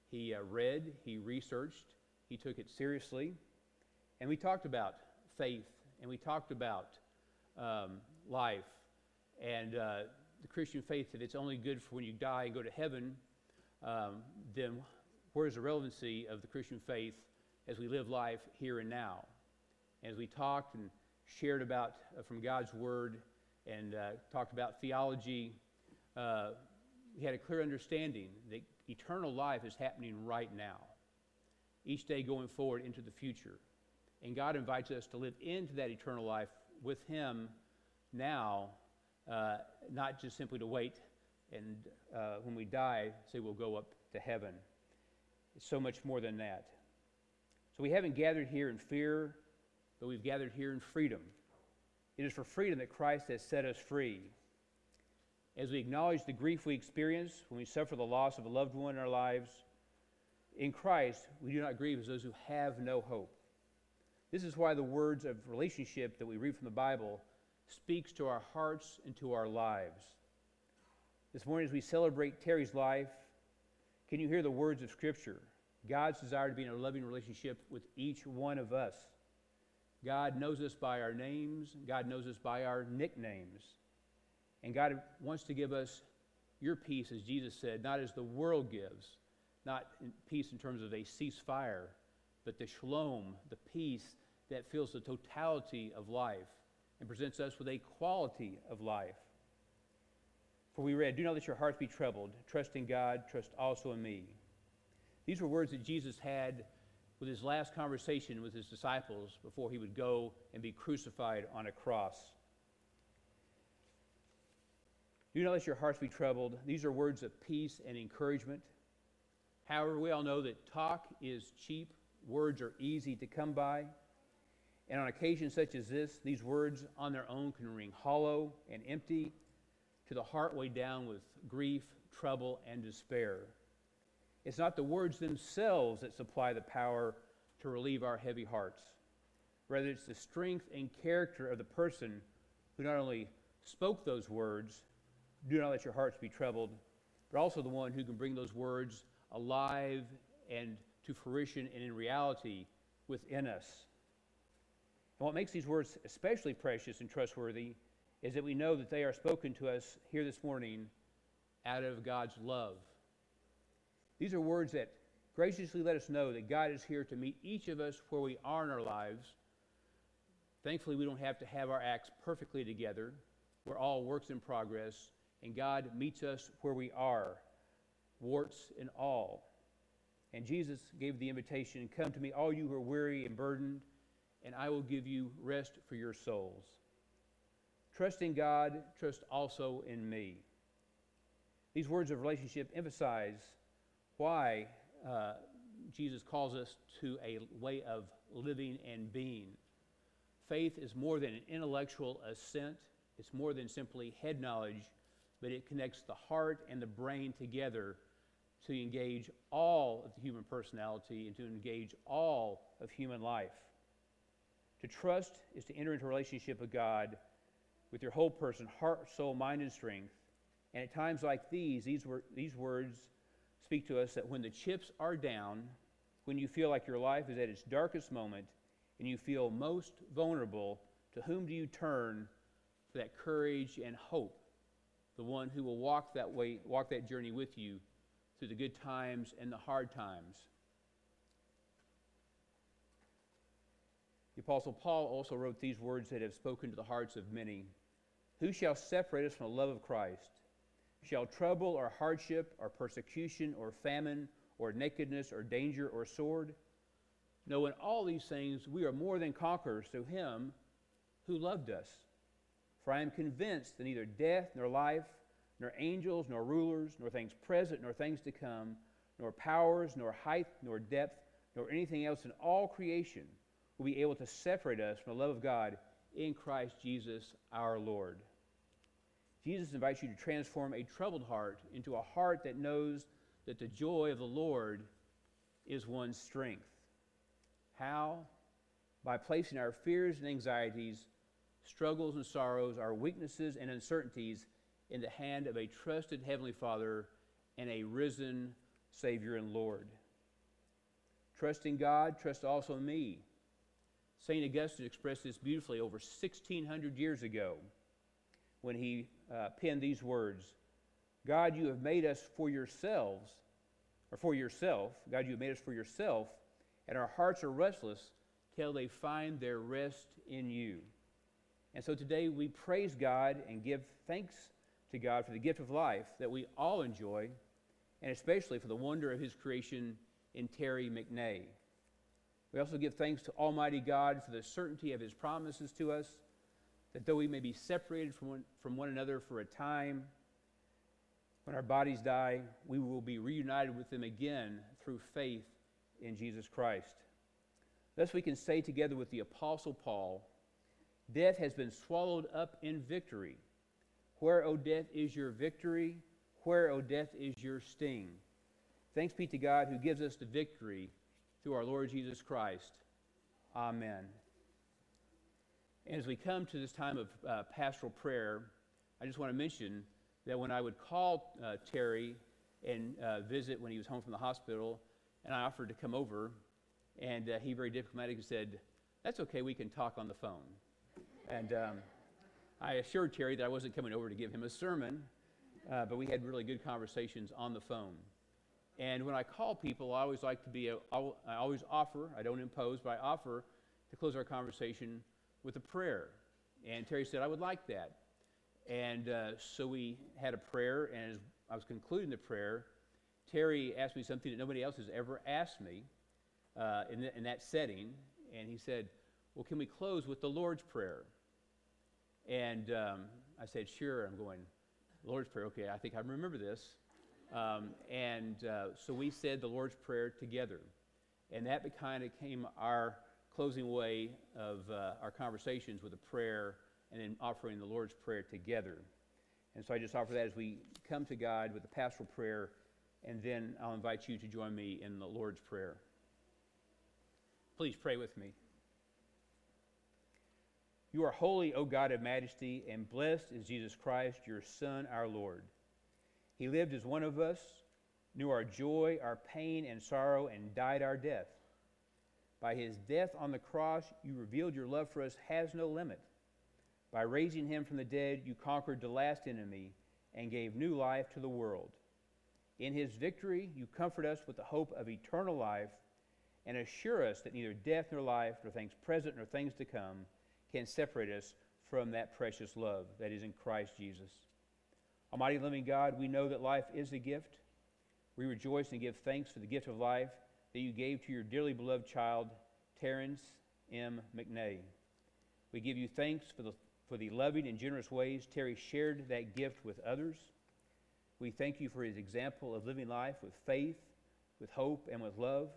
He read, he researched, he took it seriously, and we talked about faith, and we talked about life, and the Christian faith, that it's only good for when you die and go to heaven. Then where's the relevancy of the Christian faith as we live life here and now? As we talked and shared about from God's Word and talked about theology, we had a clear understanding that eternal life is happening right now, each day going forward into the future. And God invites us to live into that eternal life with Him now, not just simply to wait and when we die, say we'll go up to heaven. It's so much more than that. So we haven't gathered here in fear, but we've gathered here in freedom. It is for freedom that Christ has set us free. As we acknowledge the grief we experience when we suffer the loss of a loved one in our lives, in Christ, we do not grieve as those who have no hope. This is why the words of relationship that we read from the Bible speaks to our hearts and to our lives. This morning, as we celebrate Terry's life, can you hear the words of Scripture? God's desire to be in a loving relationship with each one of us. God knows us by our names. God knows us by our nicknames. And God wants to give us your peace, as Jesus said, not as the world gives, not peace in terms of a ceasefire, but the shalom, the peace that fills the totality of life and presents us with a quality of life. For we read, "Do not let your hearts be troubled. Trust in God, trust also in me." These were words that Jesus had with his last conversation with his disciples before he would go and be crucified on a cross. Do not let your hearts be troubled. These are words of peace and encouragement. However, we all know that talk is cheap. Words are easy to come by. And on occasions such as this, these words on their own can ring hollow and empty to the heart weighed down with grief, trouble, and despair. It's not the words themselves that supply the power to relieve our heavy hearts. Rather, it's the strength and character of the person who not only spoke those words, "Do not let your hearts be troubled," but also the one who can bring those words alive and to fruition and in reality within us. And what makes these words especially precious and trustworthy is that we know that they are spoken to us here this morning out of God's love. These are words that graciously let us know that God is here to meet each of us where we are in our lives. Thankfully, we don't have to have our acts perfectly together. We're all works in progress, and God meets us where we are, warts and all. And Jesus gave the invitation, "Come to me, all you who are weary and burdened, and I will give you rest for your souls." Trust in God, trust also in me. These words of relationship emphasize why Jesus calls us to a way of living and being. Faith is more than an intellectual assent. It's more than simply head knowledge, but it connects the heart and the brain together to engage all of the human personality and to engage all of human life. To trust is to enter into a relationship with God with your whole person, heart, soul, mind, and strength. And at times like these words speak to us that when the chips are down, when you feel like your life is at its darkest moment, and you feel most vulnerable, to whom do you turn for that courage and hope? The one who will walk that journey with you through the good times and the hard times. The Apostle Paul also wrote these words that have spoken to the hearts of many. "Who shall separate us from the love of Christ? Shall trouble or hardship or persecution or famine or nakedness or danger or sword? No, in all these things we are more than conquerors through him who loved us. For I am convinced that neither death nor life, nor angels, nor rulers, nor things present, nor things to come, nor powers, nor height, nor depth, nor anything else in all creation will be able to separate us from the love of God in Christ Jesus our Lord." Jesus invites you to transform a troubled heart into a heart that knows that the joy of the Lord is one's strength. How? By placing our fears and anxieties, struggles and sorrows, our weaknesses and uncertainties in the hand of a trusted Heavenly Father and a risen Savior, and Lord. Trust in God, trust also in me. St. Augustine expressed this beautifully over 1,600 years ago when he penned these words, God, you have made us for yourselves, or for yourself. God, you have made us for yourself, and our hearts are restless till they find their rest in you. And so today we praise God and give thanks to God for the gift of life that we all enjoy, and especially for the wonder of his creation in Terry McNay. We also give thanks to Almighty God for the certainty of his promises to us, that though we may be separated from one another for a time, when our bodies die, we will be reunited with them again through faith in Jesus Christ. Thus we can say together with the Apostle Paul, death has been swallowed up in victory. Where, O death, is your victory? Where, O death, is your sting? Thanks be to God who gives us the victory through our Lord Jesus Christ. Amen. And as we come to this time of pastoral prayer, I just want to mention that when I would call Terry and visit when he was home from the hospital, and I offered to come over, and he very diplomatically said, that's okay, we can talk on the phone. And I assured Terry that I wasn't coming over to give him a sermon, but we had really good conversations on the phone. And when I call people, I always like to be, I always offer, I don't impose, but I offer to close our conversation with a prayer. And Terry said, I would like that. And so we had a prayer, and as I was concluding the prayer, Terry asked me something that nobody else has ever asked me in that setting. And he said, well, can we close with the Lord's Prayer? And I said, sure. I'm going, Lord's Prayer, okay, I think I remember this. So we said the Lord's Prayer together. And that kind of became our closing way of our conversations with a prayer and then offering the Lord's Prayer together. And so I just offer that as we come to God with the pastoral prayer, and then I'll invite you to join me in the Lord's Prayer. Please pray with me. You are holy, O God of majesty, and blessed is Jesus Christ, your Son, our Lord. He lived as one of us, knew our joy, our pain and sorrow, and died our death. By his death on the cross, you revealed your love for us has no limit. By raising him from the dead, you conquered the last enemy and gave new life to the world. In his victory, you comfort us with the hope of eternal life and assure us that neither death nor life, nor things present nor things to come, can separate us from that precious love that is in Christ Jesus. Almighty living God, we know that life is a gift. We rejoice and give thanks for the gift of life that you gave to your dearly beloved child, Terrence M. McNay. We give you thanks for the loving and generous ways Terry shared that gift with others. We thank you for his example of living life with faith, with hope, and with love.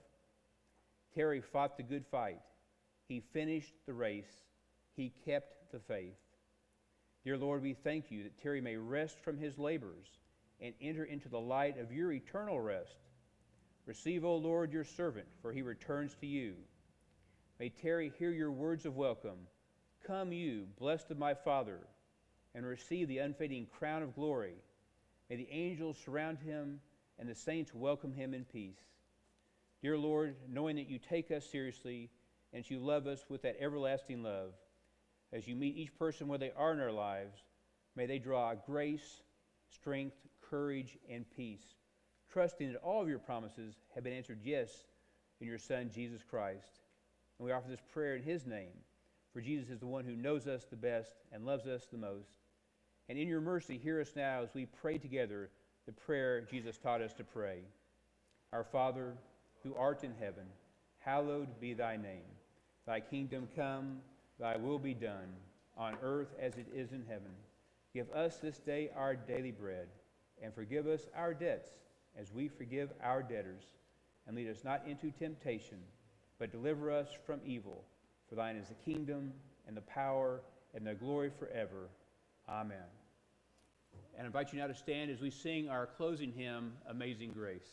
Terry fought the good fight. He finished the race. He kept the faith. Dear Lord, we thank you that Terry may rest from his labors and enter into the light of your eternal rest. Receive, O Lord, your servant, for he returns to you. May Terry hear your words of welcome. Come you, blessed of my Father, and receive the unfading crown of glory. May the angels surround him and the saints welcome him in peace. Dear Lord, knowing that you take us seriously and that you love us with that everlasting love, as you meet each person where they are in our lives, may they draw grace, strength, courage, and peace, trusting that all of your promises have been answered yes in your Son, Jesus Christ. And we offer this prayer in his name, for Jesus is the one who knows us the best and loves us the most. And in your mercy, hear us now as we pray together the prayer Jesus taught us to pray. Our Father, who art in heaven, hallowed be thy name. Thy kingdom come, thy will be done, on earth as it is in heaven. Give us this day our daily bread, and forgive us our debts as we forgive our debtors. And lead us not into temptation, but deliver us from evil. For thine is the kingdom, and the power, and the glory forever. Amen. And I invite you now to stand as we sing our closing hymn, Amazing Grace.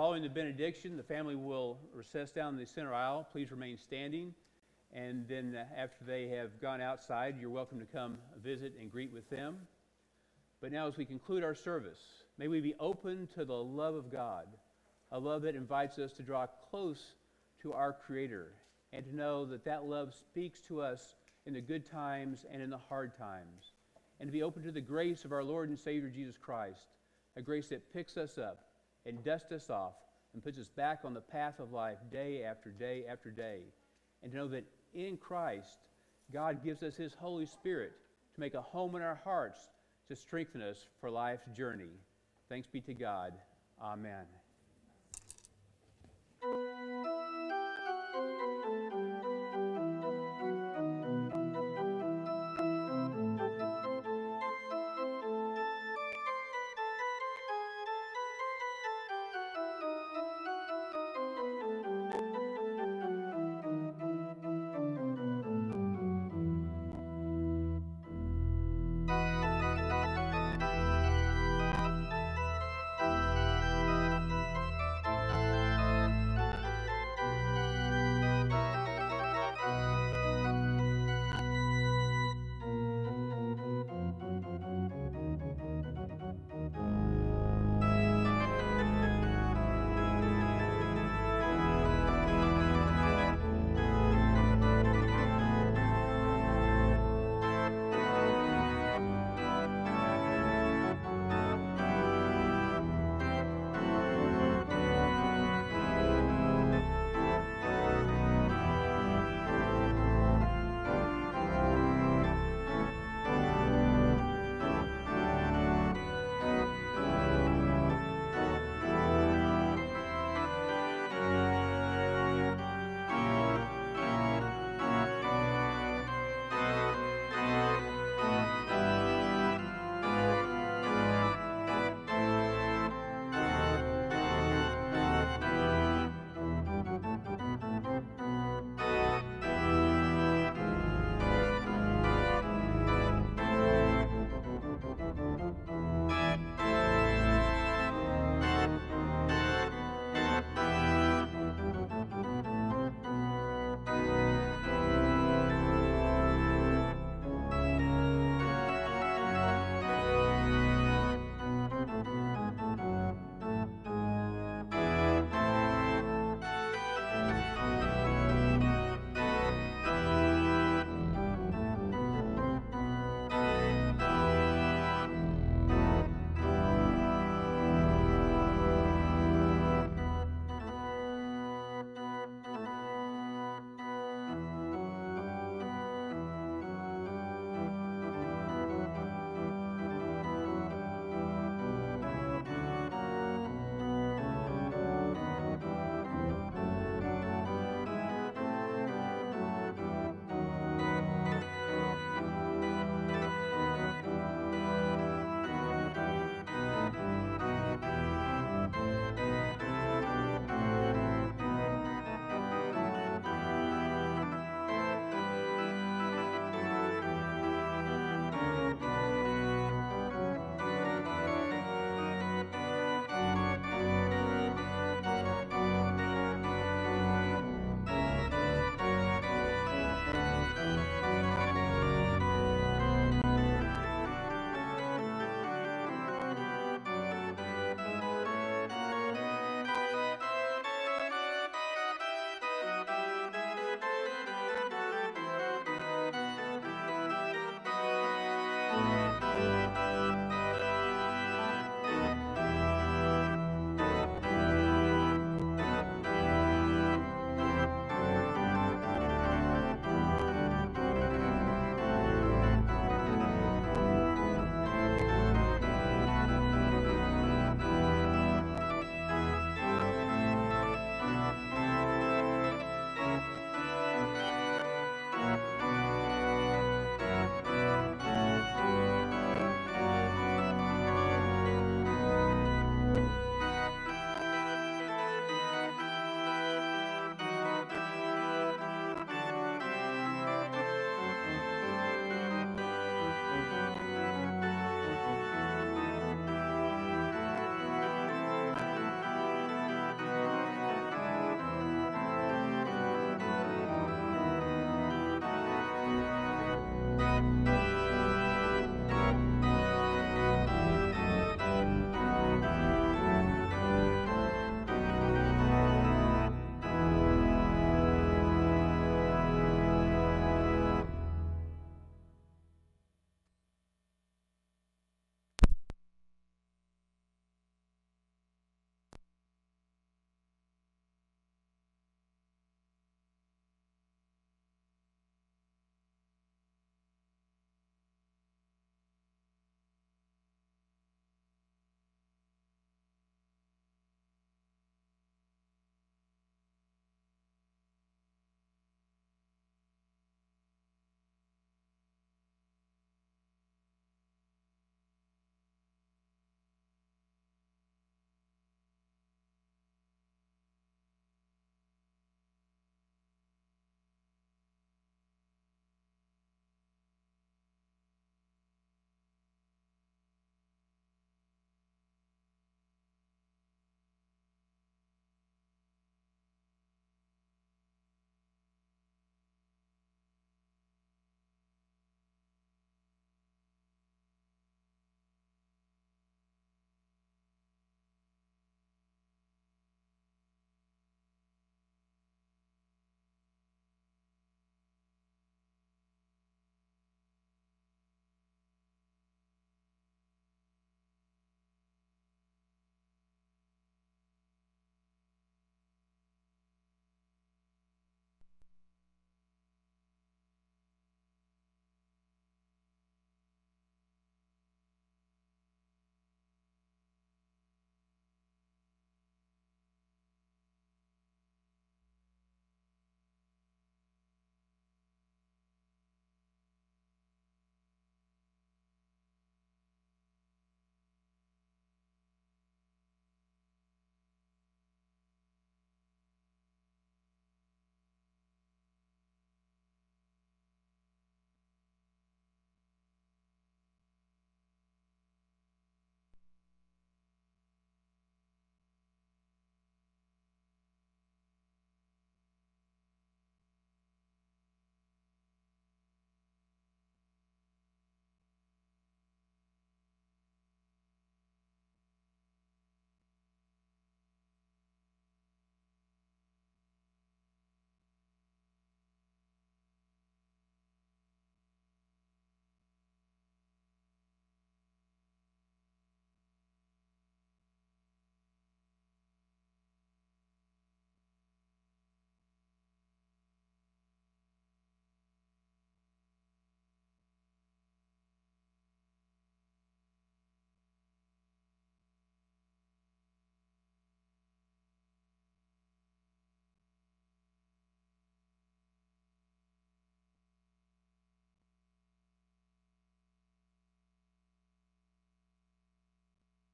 Following the benediction, the family will recess down the center aisle. Please remain standing. And then after they have gone outside, you're welcome to come visit and greet with them. But now as we conclude our service, may we be open to the love of God, a love that invites us to draw close to our Creator and to know that that love speaks to us in the good times and in the hard times, and to be open to the grace of our Lord and Savior Jesus Christ, a grace that picks us up and dusts us off and puts us back on the path of life day after day after day, and to know that in Christ, God gives us His Holy Spirit to make a home in our hearts to strengthen us for life's journey. Thanks be to God. Amen.